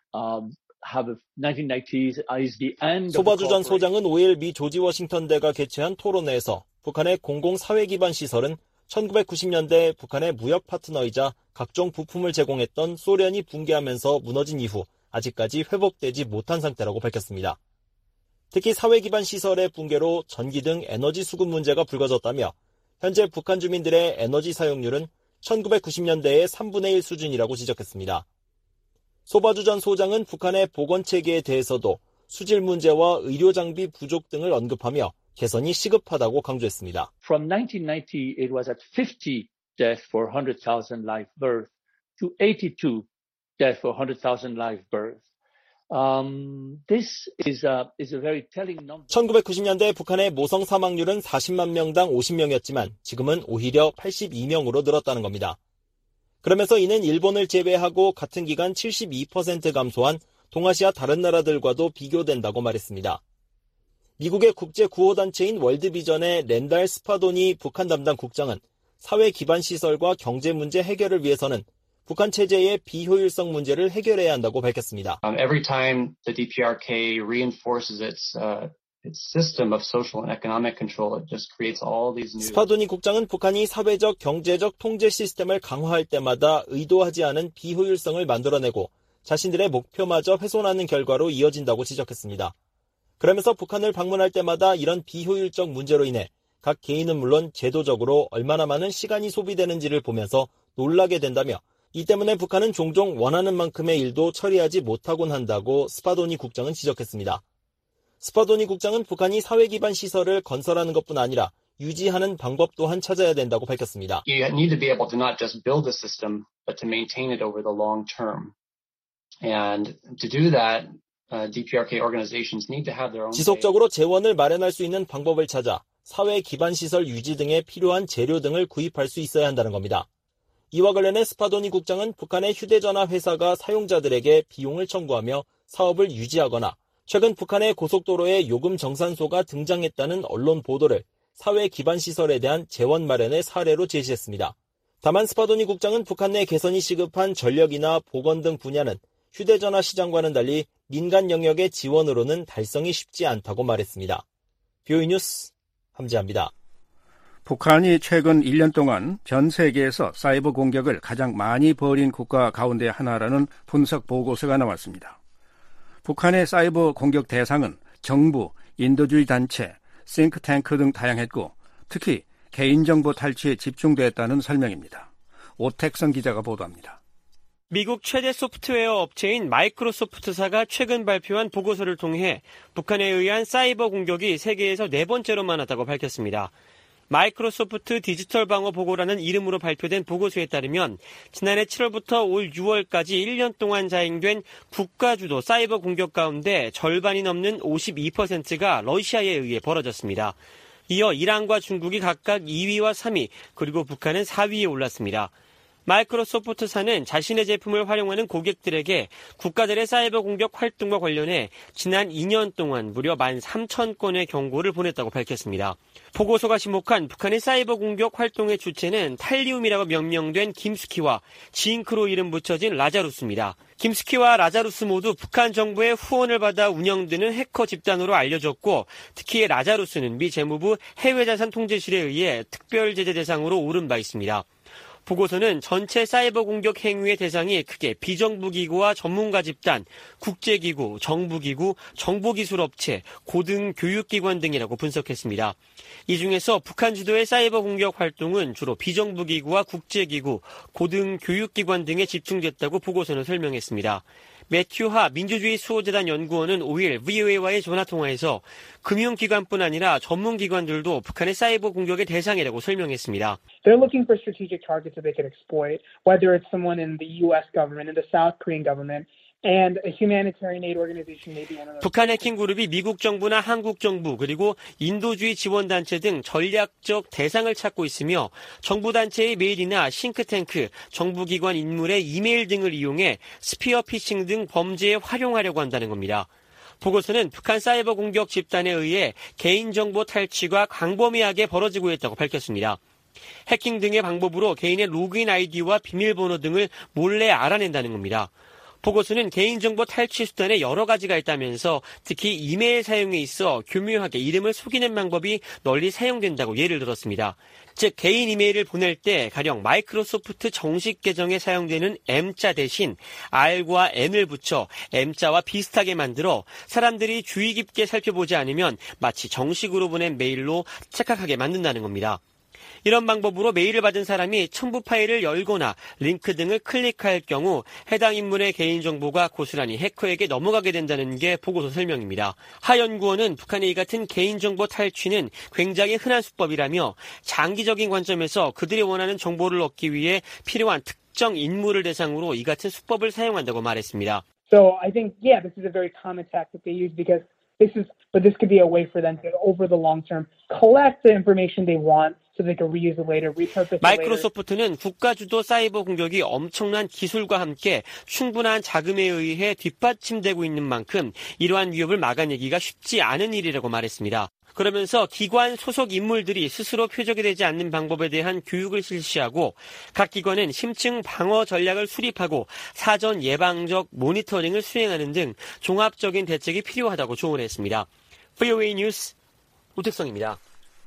1990s is the end. 소바주 전 소장은 5일 미 조지 워싱턴대가 개최한 토론회에서 북한의 공공 사회 기반 시설은 1990년대 북한의 무역 파트너이자 각종 부품을 제공했던 소련이 붕괴하면서 무너진 이후 아직까지 회복되지 못한 상태라고 밝혔습니다. 특히 사회 기반 시설의 붕괴로 전기 등 에너지 수급 문제가 불거졌다며 현재 북한 주민들의 에너지 사용률은 1990년대의 3분의 1 수준이라고 지적했습니다. 소바주 전 소장은 북한의 보건체계에 대해서도 수질 문제와 의료 장비 부족 등을 언급하며 개선이 시급하다고 강조했습니다. From 1990, it was at 50 deaths for 100,000 live births to 82 deaths for 100,000 live births. This is a very telling number. 1990년대 북한의 모성 사망률은 40만 명당 50명이었지만 지금은 오히려 82명으로 늘었다는 겁니다. 그러면서 이는 일본을 제외하고 같은 기간 72% 감소한 동아시아 다른 나라들과도 비교된다고 말했습니다. 미국의 국제구호단체인 월드비전의 랜달 스파도니 북한 담당 국장은 사회 기반 시설과 경제 문제 해결을 위해서는 북한 체제의 비효율성 문제를 해결해야 한다고 밝혔습니다. Every time the DPRK reinforces its system of social and economic control, it just creates all these new. 스파도니 국장은 북한이 사회적, 경제적 통제 시스템을 강화할 때마다 의도하지 않은 비효율성을 만들어내고 자신들의 목표마저 훼손하는 결과로 이어진다고 지적했습니다. 그러면서 북한을 방문할 때마다 이런 비효율적 문제로 인해 각 개인은 물론 제도적으로 얼마나 많은 시간이 소비되는지를 보면서 놀라게 된다며 이 때문에 북한은 종종 원하는 만큼의 일도 처리하지 못하곤 한다고 스파도니 국장은 지적했습니다. 스파도니 국장은 북한이 사회 기반 시설을 건설하는 것뿐 아니라 유지하는 방법 또한 찾아야 된다고 밝혔습니다. You need to be able to not just build a system, but to maintain it over the long term. And to do that, DPRK organizations need to have their own. 지속적으로 재원을 마련할 수 있는 방법을 찾아 사회 기반 시설 유지 등에 필요한 재료 등을 구입할 수 있어야 한다는 겁니다. 이와 관련해 스파도니 국장은 북한의 휴대전화 회사가 사용자들에게 비용을 청구하며 사업을 유지하거나 최근 북한의 고속도로에 요금 정산소가 등장했다는 언론 보도를 사회 기반 시설에 대한 재원 마련의 사례로 제시했습니다. 다만 스파도니 국장은 북한 내 개선이 시급한 전력이나 보건 등 분야는 휴대전화 시장과는 달리 민간 영역의 지원으로는 달성이 쉽지 않다고 말했습니다. BOE 뉴스 함지아입니다. 북한이 최근 1년 동안 전 세계에서 사이버 공격을 가장 많이 벌인 국가 가운데 하나라는 분석 보고서가 나왔습니다. 북한의 사이버 공격 대상은 정부, 인도주의 단체, 싱크탱크 등 다양했고 특히 개인정보 탈취에 집중됐다는 설명입니다. 오택성 기자가 보도합니다. 미국 최대 소프트웨어 업체인 마이크로소프트사가 최근 발표한 보고서를 통해 북한에 의한 사이버 공격이 세계에서 4번째로 많았다고 밝혔습니다. 마이크로소프트 디지털 방어 보고라는 이름으로 발표된 보고서에 따르면 지난해 7월부터 올 6월까지 1년 동안 자행된 국가주도 사이버 공격 가운데 절반이 넘는 52%가 러시아에 의해 벌어졌습니다. 이어 이란과 중국이 각각 2위와 3위, 그리고 북한은 4위에 올랐습니다. 마이크로소프트사는 자신의 제품을 활용하는 고객들에게 국가들의 사이버 공격 활동과 관련해 지난 2년 동안 무려 13,000건의 경고를 보냈다고 밝혔습니다. 보고서가 지목한 북한의 사이버 공격 활동의 주체는 탈리움이라고 명명된 김스키와 징크로 이름 붙여진 라자루스입니다. 김스키와 라자루스 모두 북한 정부의 후원을 받아 운영되는 해커 집단으로 알려졌고 특히 라자루스는 미 재무부 해외자산 통제실에 의해 특별 제재 대상으로 오른 바 있습니다. 보고서는 전체 사이버 공격 행위의 대상이 크게 비정부기구와 전문가 집단, 국제기구, 정부기구, 정보기술업체, 고등교육기관 등이라고 분석했습니다. 이 중에서 북한 주도의 사이버 공격 활동은 주로 비정부기구와 국제기구, 고등교육기관 등에 집중됐다고 보고서는 설명했습니다. 매튜 하 민주주의 수호재단 연구원은 5일 VOA와의 전화통화에서 금융기관뿐 아니라 전문기관들도 북한의 사이버 공격의 대상이라고 설명했습니다. They're looking for strategic targets that they could exploit, whether it's someone in the U.S. government, in the South Korean government, and a humanitarian aid organization may be one of those. 북한 해킹그룹이 미국 정부나 한국 정부 그리고 인도주의 지원단체 등 전략적 대상을 찾고 있으며 정부 단체의 메일이나 싱크탱크, 정부기관 인물의 이메일 등을 이용해 스피어 피싱 등 범죄에 활용하려고 한다는 겁니다. 보고서는 북한 사이버 공격 집단에 의해 개인정보 탈취가 광범위하게 벌어지고 있다고 밝혔습니다. 해킹 등의 방법으로 개인의 로그인 아이디와 비밀번호 등을 몰래 알아낸다는 겁니다. 보고서는 개인정보 탈취 수단에 여러 가지가 있다면서 특히 이메일 사용에 있어 교묘하게 이름을 속이는 방법이 널리 사용된다고 예를 들었습니다. 즉 개인 이메일을 보낼 때 가령 마이크로소프트 정식 계정에 사용되는 M자 대신 R과 N을 붙여 M자와 비슷하게 만들어 사람들이 주의 깊게 살펴보지 않으면 마치 정식으로 보낸 메일로 착각하게 만든다는 겁니다. 이런 방법으로 메일을 받은 사람이 첨부 파일을 열거나 링크 등을 클릭할 경우 해당 인물의 개인정보가 고스란히 해커에게 넘어가게 된다는 게 보고서 설명입니다. 하 연구원은 북한의 이 같은 개인정보 탈취는 굉장히 흔한 수법이라며 장기적인 관점에서 그들이 원하는 정보를 얻기 위해 필요한 특정 인물을 대상으로 이 같은 수법을 사용한다고 말했습니다. So I think, yeah, this is a very common tactic they use because this could be a way for them to, over the long term, collect the information they want. So they can reuse it later, repurpose it later. 마이크로소프트는 국가주도 사이버 공격이 엄청난 기술과 함께 충분한 자금에 의해 뒷받침되고 있는 만큼 이러한 위협을 막아내기가 쉽지 않은 일이라고 말했습니다. 그러면서 기관 소속 인물들이 스스로 표적이 되지 않는 방법에 대한 교육을 실시하고 각 기관은 심층 방어 전략을 수립하고 사전 예방적 모니터링을 수행하는 등 종합적인 대책이 필요하다고 조언했습니다. VOA 뉴스 우택성입니다.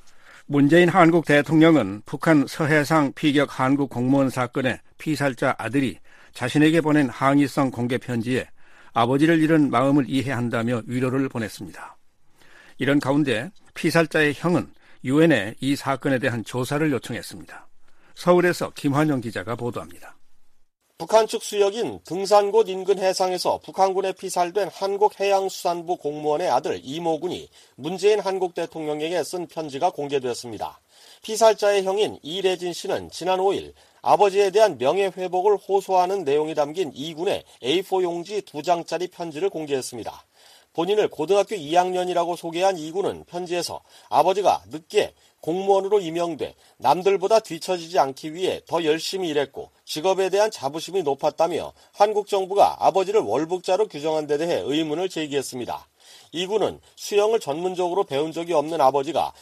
문재인 한국 대통령은 북한 서해상 피격 한국 공무원 사건의 피살자 아들이 자신에게 보낸 항의성 공개 편지에 아버지를 잃은 마음을 이해한다며 위로를 보냈습니다. 이런 가운데 피살자의 형은 유엔에 이 사건에 대한 조사를 요청했습니다. 서울에서 김환영 기자가 보도합니다. 북한 측 수역인 등산곳 인근 해상에서 북한군에 피살된 한국해양수산부 공무원의 아들 이모군이 문재인 한국 대통령에게 쓴 편지가 공개됐습니다. 피살자의 형인 이래진 씨는 지난 5일 아버지에 대한 명예회복을 호소하는 내용이 담긴 이군의 A4 용지 2장짜리 편지를 공개했습니다. 본인을 고등학교 2학년이라고 소개한 이군은 편지에서 아버지가 늦게 공무원으로 임명돼 남들보다 뒤처지지 않기 위해 더 열심히 일했고 직업에 대한 자부심이 높았다며 한국 정부가 아버지를 월북자로 규정한 데 대해 의문을 제기했습니다. 이군은 수영을 전문적으로 배운 적이 없는 아버지가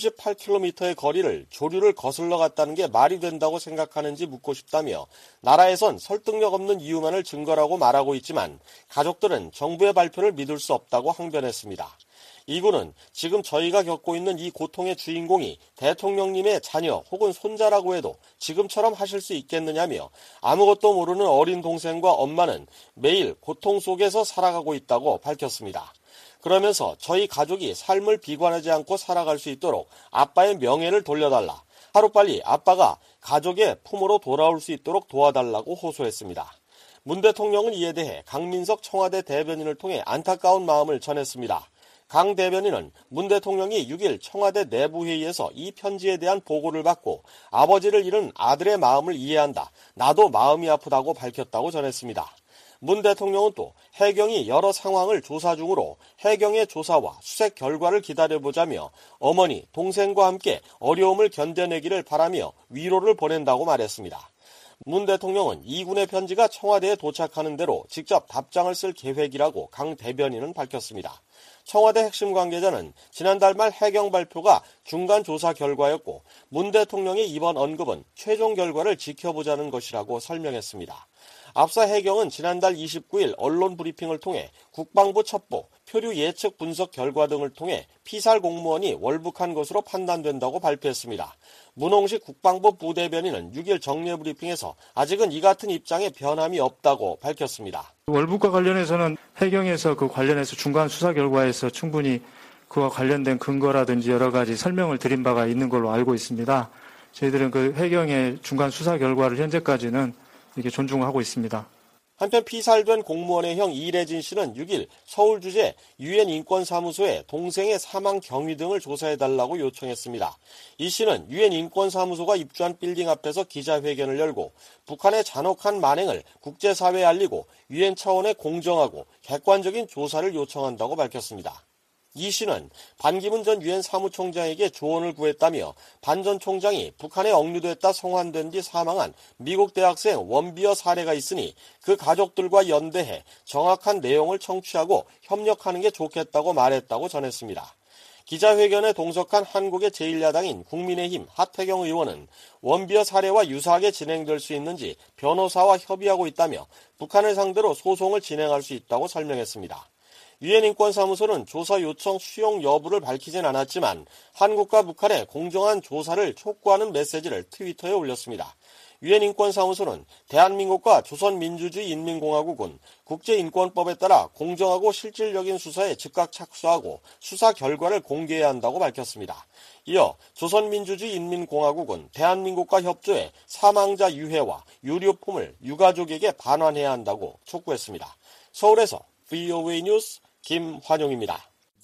38km의 거리를 조류를 거슬러 갔다는 게 말이 된다고 생각하는지 묻고 싶다며 나라에선 설득력 없는 이유만을 증거라고 말하고 있지만 가족들은 정부의 발표를 믿을 수 없다고 항변했습니다. 이군은 지금 저희가 겪고 있는 이 고통의 주인공이 대통령님의 자녀 혹은 손자라고 해도 지금처럼 하실 수 있겠느냐며 아무것도 모르는 어린 동생과 엄마는 매일 고통 속에서 살아가고 있다고 밝혔습니다. 그러면서 저희 가족이 삶을 비관하지 않고 살아갈 수 있도록 아빠의 명예를 돌려달라. 하루빨리 아빠가 가족의 품으로 돌아올 수 있도록 도와달라고 호소했습니다. 문 대통령은 이에 대해 강민석 청와대 대변인을 통해 안타까운 마음을 전했습니다. 강 대변인은 문 대통령이 6일 청와대 내부회의에서 이 편지에 대한 보고를 받고 아버지를 잃은 아들의 마음을 이해한다. 나도 마음이 아프다고 밝혔다고 전했습니다. 문 대통령은 또 해경이 여러 상황을 조사 중으로 해경의 조사와 수색 결과를 기다려보자며 어머니, 동생과 함께 어려움을 견뎌내기를 바라며 위로를 보낸다고 말했습니다. 문 대통령은 이군의 편지가 청와대에 도착하는 대로 직접 답장을 쓸 계획이라고 강 대변인은 밝혔습니다. 청와대 핵심 관계자는 지난달 말 해경 발표가 중간 조사 결과였고 문 대통령의 이번 언급은 최종 결과를 지켜보자는 것이라고 설명했습니다. 앞서 해경은 지난달 29일 언론 브리핑을 통해 국방부 첩보, 표류 예측 분석 결과 등을 통해 피살 공무원이 월북한 것으로 판단된다고 발표했습니다. 문홍식 국방부 부대변인은 6일 정례 브리핑에서 아직은 이 같은 입장에 변함이 없다고 밝혔습니다. 월북과 관련해서는 해경에서 그 관련해서 중간 수사 결과에서 충분히 그와 관련된 근거라든지 여러 가지 설명을 드린 바가 있는 걸로 알고 있습니다. 저희들은 그 해경의 중간 수사 결과를 현재까지는 이렇게 존중하고 있습니다. 한편 피살된 공무원의 형 이래진 씨는 6일 서울 주재 유엔 인권사무소에 동생의 사망 경위 등을 조사해달라고 요청했습니다. 이 씨는 유엔 인권사무소가 입주한 빌딩 앞에서 기자회견을 열고 북한의 잔혹한 만행을 국제사회에 알리고 유엔 차원의 공정하고 객관적인 조사를 요청한다고 밝혔습니다. 이 씨는 반기문 전 유엔 사무총장에게 조언을 구했다며 반 전 총장이 북한에 억류됐다 송환된 뒤 사망한 미국 대학생 원비어 사례가 있으니 그 가족들과 연대해 정확한 내용을 청취하고 협력하는 게 좋겠다고 말했다고 전했습니다. 기자회견에 동석한 한국의 제1야당인 국민의힘 하태경 의원은 원비어 사례와 유사하게 진행될 수 있는지 변호사와 협의하고 있다며 북한을 상대로 소송을 진행할 수 있다고 설명했습니다. 유엔 인권사무소는 조사 요청 수용 여부를 밝히진 않았지만 한국과 북한의 공정한 조사를 촉구하는 메시지를 트위터에 올렸습니다. 유엔 인권사무소는 대한민국과 조선민주주의 인민공화국은 국제인권법에 따라 공정하고 실질적인 수사에 즉각 착수하고 수사 결과를 공개해야 한다고 밝혔습니다. 이어 조선민주주의 인민공화국은 대한민국과 협조해 사망자 유해와 유류품을 유가족에게 반환해야 한다고 촉구했습니다. 서울에서 VOA 뉴스 김환용입니다.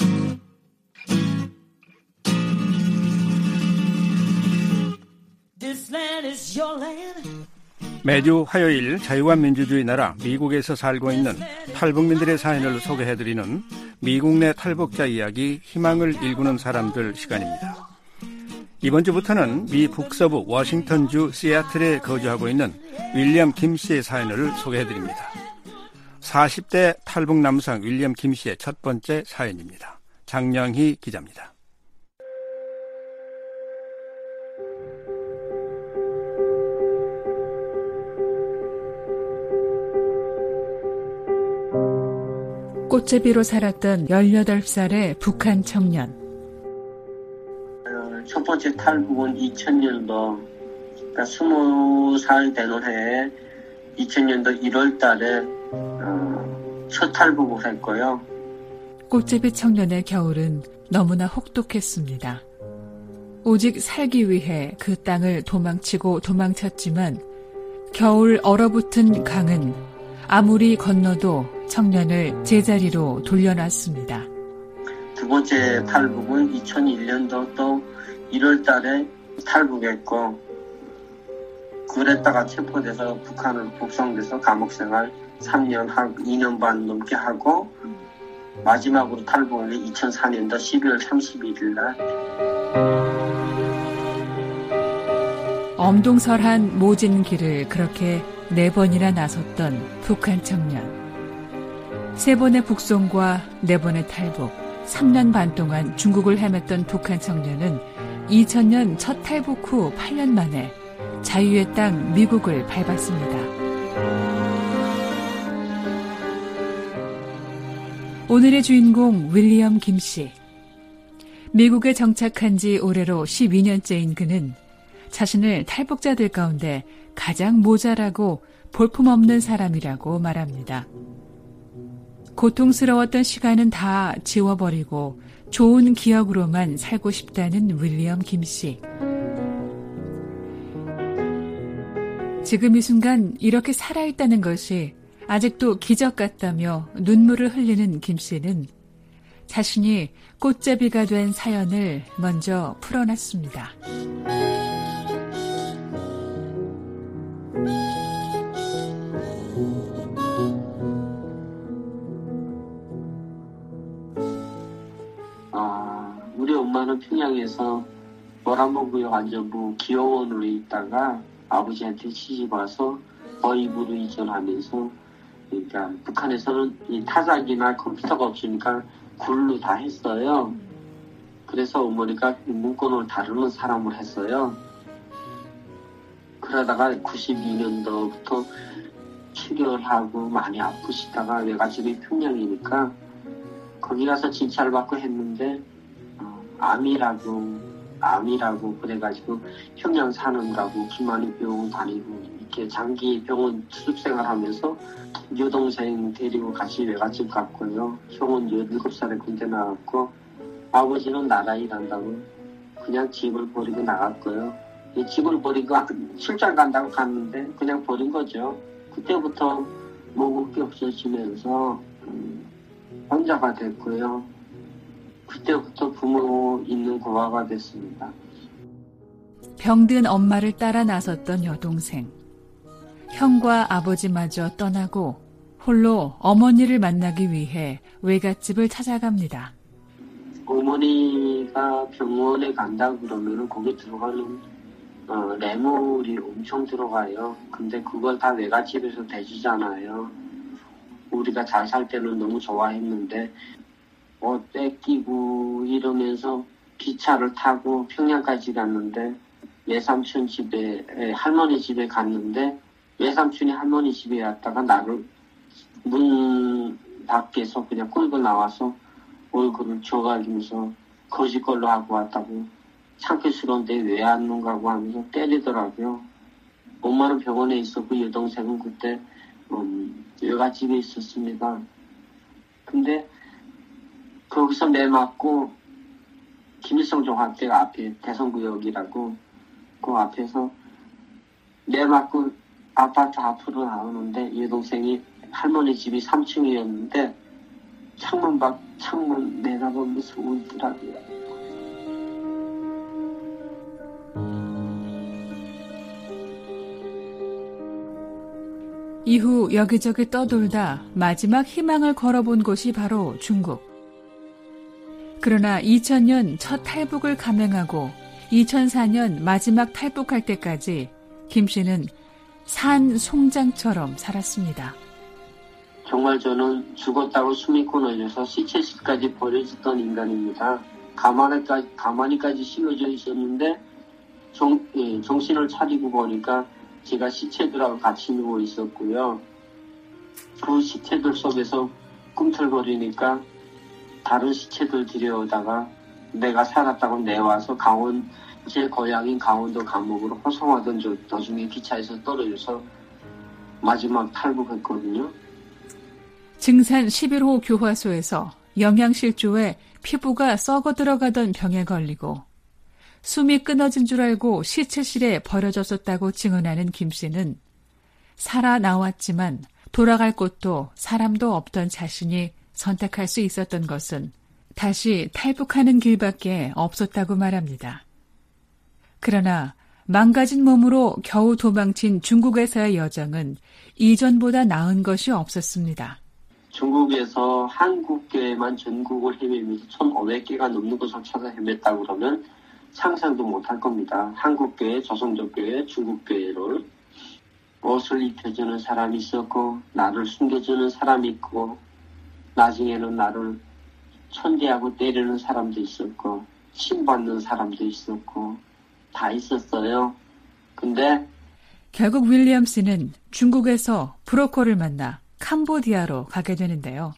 매주 화요일 자유와 민주주의 나라 미국에서 살고 있는 탈북민들의 사연을 소개해드리는 미국 내 탈북자 이야기 희망을 일구는 사람들 시간입니다. 이번 주부터는 미 북서부 워싱턴주 시애틀에 거주하고 있는 윌리엄 김 씨의 사연을 소개해드립니다. 40대 탈북 남성 윌리엄 김 씨의 첫 번째 사연입니다. 장영희 기자입니다. 꽃제비로 살았던 18살의 북한 청년. 첫 번째 탈북은 2000년도, 그러니까 20살 되는 해에 2000년도 1월 달에 첫 탈북을 했고요. 꽃제비 청년의 겨울은 너무나 혹독했습니다. 오직 살기 위해 그 땅을 도망치고 도망쳤지만 겨울 얼어붙은 강은 아무리 건너도 청년을 제자리로 돌려놨습니다. 두 번째 탈북은 2001년도 또 1월 달에 탈북했고, 그랬다가 체포돼서 북한으로 북송돼서 감옥생활 3년 하고 2년 반 넘게 하고, 마지막으로 탈북한 게 2004년도 12월 31일 날. 엄동설한 모진 길을 그렇게 4번이나 나섰던 북한 청년. 3번의 북송과 4번의 탈북, 3년 반 동안 중국을 헤맸던 북한 청년은 2000년 첫 탈북 후 8년 만에 자유의 땅 미국을 밟았습니다. 오늘의 주인공 윌리엄 김 씨. 미국에 정착한 지 올해로 12년째인 그는 자신을 탈북자들 가운데 가장 모자라고 볼품없는 사람이라고 말합니다. 고통스러웠던 시간은 다 지워버리고 좋은 기억으로만 살고 싶다는 윌리엄 김 씨. 지금 이 순간 이렇게 살아있다는 것이 아직도 기적 같다며 눈물을 흘리는 김 씨는 자신이 꽃제비가 된 사연을 먼저 풀어놨습니다. 우리 엄마는 평양에서 노란봉구역 안전부 기호원으로 있다가 아버지한테 시집 와서 거입으로 이전하면서, 그러니까 북한에서는 이 타작이나 컴퓨터가 없으니까 굴로 다 했어요. 그래서 어머니가 문건을 다루는 사람을 했어요. 그러다가 92년도부터 출혈하고 많이 아프시다가 외가집이 평양이니까 거기 가서 진찰 받고 했는데 암이라고 그래가지고 평양 사는다고 김한희 병원 다니고 이렇게 장기 병원 투숙 생활하면서 여동생 데리고 같이 외갓집 갔고요. 형은 17살에 군대 나갔고, 아버지는 나라 일한다고 그냥 집을 버리고 나갔고요. 이 집을 버리고 출장 간다고 갔는데 그냥 버린 거죠. 그때부터 먹을 게 없어지면서 혼자가 됐고요. 그때부터 부모 있는 고아가 됐습니다. 병든 엄마를 따라 나섰던 여동생. 형과 아버지마저 떠나고 홀로 어머니를 만나기 위해 외갓집을 찾아갑니다. 어머니가 병원에 간다 그러면 거기 들어가는 뇌물이 엄청 들어가요. 근데 그걸 다 외갓집에서 대주잖아요. 우리가 잘 살 때는 너무 좋아했는데 뺏기고 이러면서 기차를 타고 평양까지 갔는데 외삼촌 집에 할머니 집에 갔는데 외삼촌이 할머니 집에 왔다가 나를 문 밖에서 그냥 끌고 나와서 얼굴을 줘가지고서 거짓걸로 하고 왔다고 창피스러운데 왜 안 논가고 하면서 때리더라고요. 엄마는 병원에 있었고 여동생은 그때 외갓집에 있었습니다. 근데 거기서 매 맞고 김일성 종합대학 앞에 대성구역이라고 그 앞에서 매 맞고 아파트 앞으로 나오는데 여동생이 할머니 집이 3층이었는데 창문 내다보면서 울더라고요. 이후 여기저기 떠돌다 마지막 희망을 걸어본 곳이 바로 중국. 그러나 2000년 첫 탈북을 감행하고 2004년 마지막 탈북할 때까지 김 씨는 산 송장처럼 살았습니다. 정말 저는 죽었다고 숨이 끊어져서 시체식까지 버려졌던 인간입니다. 가만히까지 씌워져 있었는데 정신을 차리고 보니까 제가 시체들하고 같이 누워 있었고요. 그 시체들 속에서 꿈틀거리니까 다른 시체들 들여오다가 내가 살았다고 내와서 제 고향인 강원도 감옥으로 호송하던 도중에 기차에서 떨어져서 마지막 탈북했거든요. 증산 11호 교화소에서 영양실조에 피부가 썩어 들어가던 병에 걸리고 숨이 끊어진 줄 알고 시체실에 버려졌었다고 증언하는 김 씨는 살아나왔지만 돌아갈 곳도 사람도 없던 자신이 선택할 수 있었던 것은 다시 탈북하는 길밖에 없었다고 말합니다. 그러나 망가진 몸으로 겨우 도망친 중국에서의 여정은 이전보다 나은 것이 없었습니다. 중국에서 한국교회만 전국을 헤매면서 1,500개가 넘는 곳을 찾아 헤맸다고 그러면 상상도 못할 겁니다. 한국교회, 조선족교회, 중국교회를 옷을 입혀주는 사람이 있었고 나를 숨겨주는 사람이 있고 나중에는 나를 천대하고 때리는 사람도 있었고 침받는 사람도 있었고 다 있었어요. 근데 결국 윌리엄 씨는 중국에서 브로커를 만나 캄보디아로 가게 되는데요.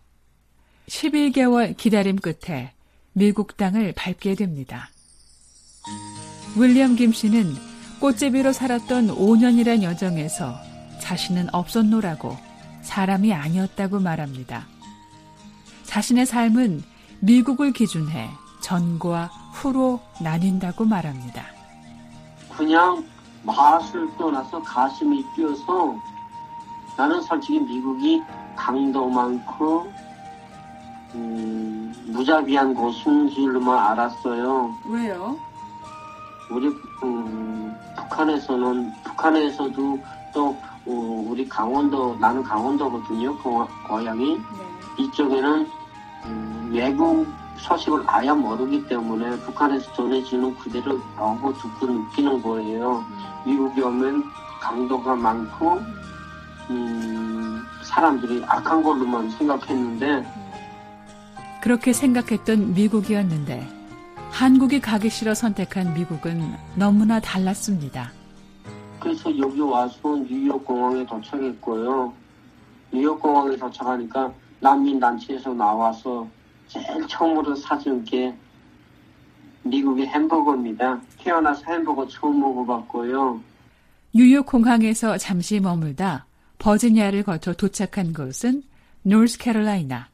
11개월 기다림 끝에 미국 땅을 밟게 됩니다. 윌리엄 김 씨는 꽃제비로 살았던 5년이란 여정에서 자신은 없었노라고 사람이 아니었다고 말합니다. 자신의 삶은 미국을 기준해 전과 후로 나뉜다고 말합니다. 그냥 맛을 떠나서 가슴이 뛰어서 나는 솔직히 미국이 강도 많고 무자비한 곳인 줄만 알았어요. 왜요? 우리 북한에서도 또 우리 강원도, 나는 강원도거든요. 고향이. 네. 이쪽에는 외국 소식을 아예 모르기 때문에 북한에서 전해지는 그대로 너무 듣고 느끼는 거예요. 미국에 오면 강도가 많고 사람들이 악한 걸로만 생각했는데 그렇게 생각했던 미국이었는데 한국이 가기 싫어 선택한 미국은 너무나 달랐습니다. 그래서 여기 와서 뉴욕 공항에 도착했고요. 뉴욕 공항에 도착하니까 난민단체에서 나와서 제일 처음으로 사준 게 미국의 햄버거입니다. 태어나서 햄버거 처음 먹어봤고요. 뉴욕 공항에서 잠시 머물다 버지니아를 거쳐 도착한 곳은 노스캐롤라이나.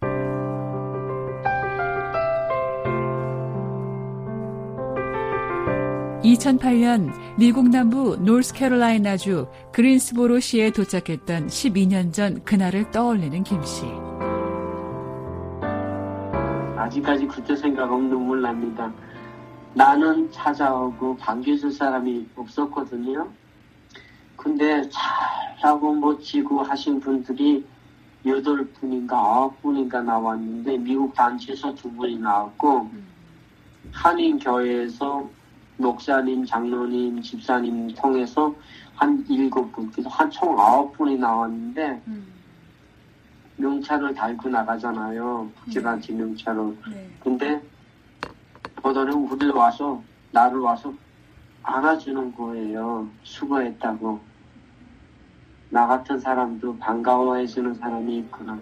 2008년 미국 남부 노스캐롤라이나주 그린스보로시에 도착했던 12년 전 그날을 떠올리는 김 씨. 아직까지 그때 생각하면 눈물 납니다. 나는 찾아오고 반겨줄 사람이 없었거든요. 근데 잘하고 멋지고 하신 분들이 8분인가 9분인가 나왔는데 미국 단체에서 2분이 나왔고 한인교회에서 목사님, 장로님, 집사님 통해서 한 7분, 그래서 한 총 9분이 나왔는데 명찰을 달고 나가잖아요. 국제단체 명찰을. 근데 보더니 우리를 와서, 나를 와서 안아주는 거예요. 수고했다고. 나 같은 사람도 반가워해주는 사람이 있구나.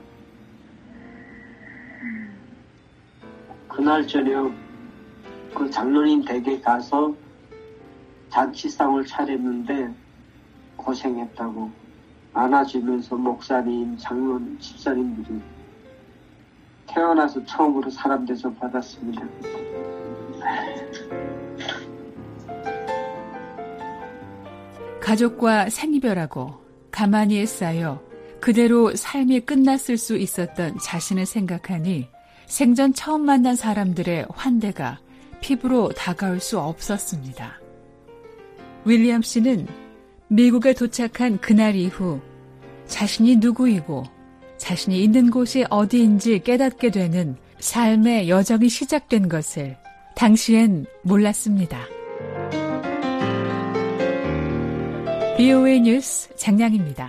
그날 저녁 그 장로님 댁에 가서 잔치상을 차렸는데 고생했다고 안아주면서 목사님, 장로님, 집사님들이 태어나서 처음으로 사람 대접 받았습니다. 가족과 생이별하고 가만히 쌓여 그대로 삶이 끝났을 수 있었던 자신을 생각하니 생전 처음 만난 사람들의 환대가 피부로 다가올 수 없었습니다. 윌리엄 씨는 미국에 도착한 그날 이후 자신이 누구이고 자신이 있는 곳이 어디인지 깨닫게 되는 삶의 여정이 시작된 것을 당시엔 몰랐습니다. BOA 뉴스 장량입니다.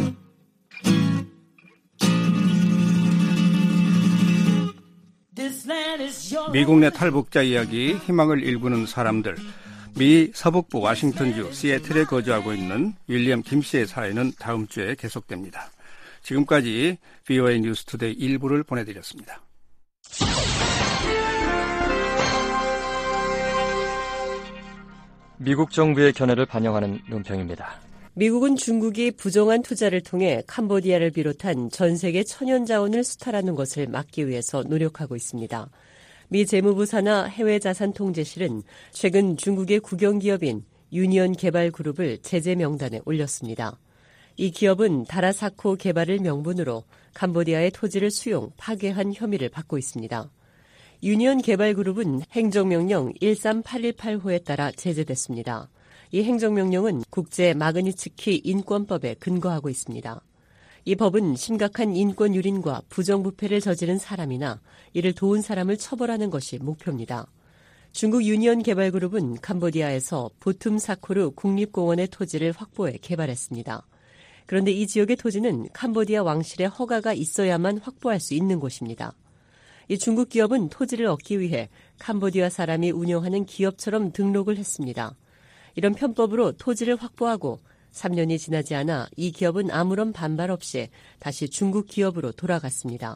미국 내 탈북자 이야기, 희망을 일구는 사람들. 미 서북부 워싱턴주 시애틀에 거주하고 있는 윌리엄 김 씨의 사연은 다음 주에 계속됩니다. 지금까지 BOA 뉴스 투데이 1부를 보내드렸습니다. 미국 정부의 견해를 반영하는 논평입니다. 미국은 중국이 부정한 투자를 통해 캄보디아를 비롯한 전 세계 천연 자원을 수탈하는 것을 막기 위해서 노력하고 있습니다. 미 재무부 산하 해외자산통제실은 최근 중국의 국영기업인 유니언 개발그룹을 제재 명단에 올렸습니다. 이 기업은 다라사코 개발을 명분으로 캄보디아의 토지를 수용, 파괴한 혐의를 받고 있습니다. 유니언 개발그룹은 행정명령 13818호에 따라 제재됐습니다. 이 행정명령은 국제 마그니츠키 인권법에 근거하고 있습니다. 이 법은 심각한 인권 유린과 부정부패를 저지른 사람이나 이를 도운 사람을 처벌하는 것이 목표입니다. 중국 유니언 개발그룹은 캄보디아에서 보툼 사코르 국립공원의 토지를 확보해 개발했습니다. 그런데 이 지역의 토지는 캄보디아 왕실의 허가가 있어야만 확보할 수 있는 곳입니다. 이 중국 기업은 토지를 얻기 위해 캄보디아 사람이 운영하는 기업처럼 등록을 했습니다. 이런 편법으로 토지를 확보하고 3년이 지나지 않아 이 기업은 아무런 반발 없이 다시 중국 기업으로 돌아갔습니다.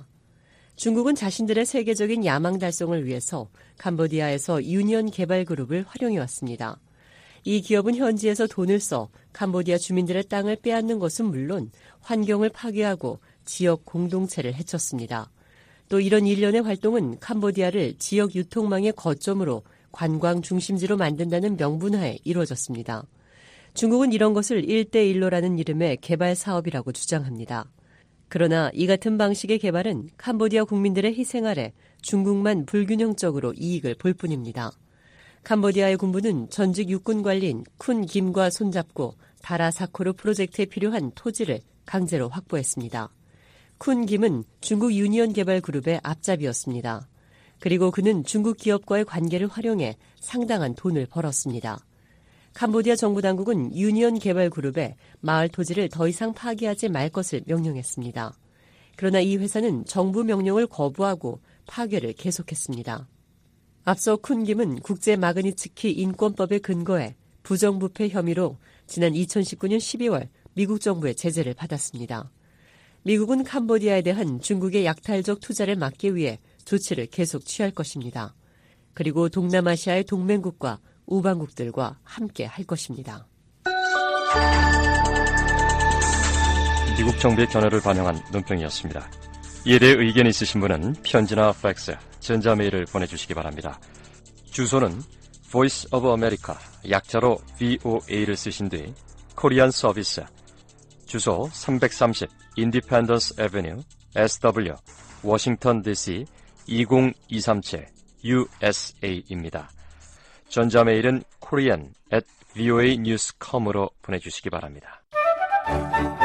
중국은 자신들의 세계적인 야망 달성을 위해서 캄보디아에서 유니언 개발그룹을 활용해왔습니다. 이 기업은 현지에서 돈을 써 캄보디아 주민들의 땅을 빼앗는 것은 물론 환경을 파괴하고 지역 공동체를 해쳤습니다. 또 이런 일련의 활동은 캄보디아를 지역 유통망의 거점으로 관광 중심지로 만든다는 명분하에 이루어졌습니다. 중국은 이런 것을 1대1로라는 이름의 개발 사업이라고 주장합니다. 그러나 이 같은 방식의 개발은 캄보디아 국민들의 희생 아래 중국만 불균형적으로 이익을 볼 뿐입니다. 캄보디아의 군부는 전직 육군 관리인 쿤 김과 손잡고 다라사코르 프로젝트에 필요한 토지를 강제로 확보했습니다. 쿤 김은 중국 유니언 개발 그룹의 앞잡이였습니다. 그리고 그는 중국 기업과의 관계를 활용해 상당한 돈을 벌었습니다. 캄보디아 정부 당국은 유니언 개발 그룹에 마을 토지를 더 이상 파괴하지 말 것을 명령했습니다. 그러나 이 회사는 정부 명령을 거부하고 파괴를 계속했습니다. 앞서 쿤 김은 국제 마그니츠키 인권법에 근거해 부정부패 혐의로 지난 2019년 12월 미국 정부의 제재를 받았습니다. 미국은 캄보디아에 대한 중국의 약탈적 투자를 막기 위해 조치를 계속 취할 것입니다. 그리고 동남아시아의 동맹국과 우방국들과 함께 할 것입니다. 미국 정부의 견해를 반영한 논평이었습니다. 이에 대해 의견 있으신 분은 편지나 팩스, 전자메일을 보내주시기 바랍니다. 주소는 Voice of America, 약자로 VOA를 쓰신 뒤 코리안 서비스, 주소 330 Independence Avenue, SW, 워싱턴 DC 20237 USA입니다. 전자메일은 korean@voanews.com으로 보내주시기 바랍니다.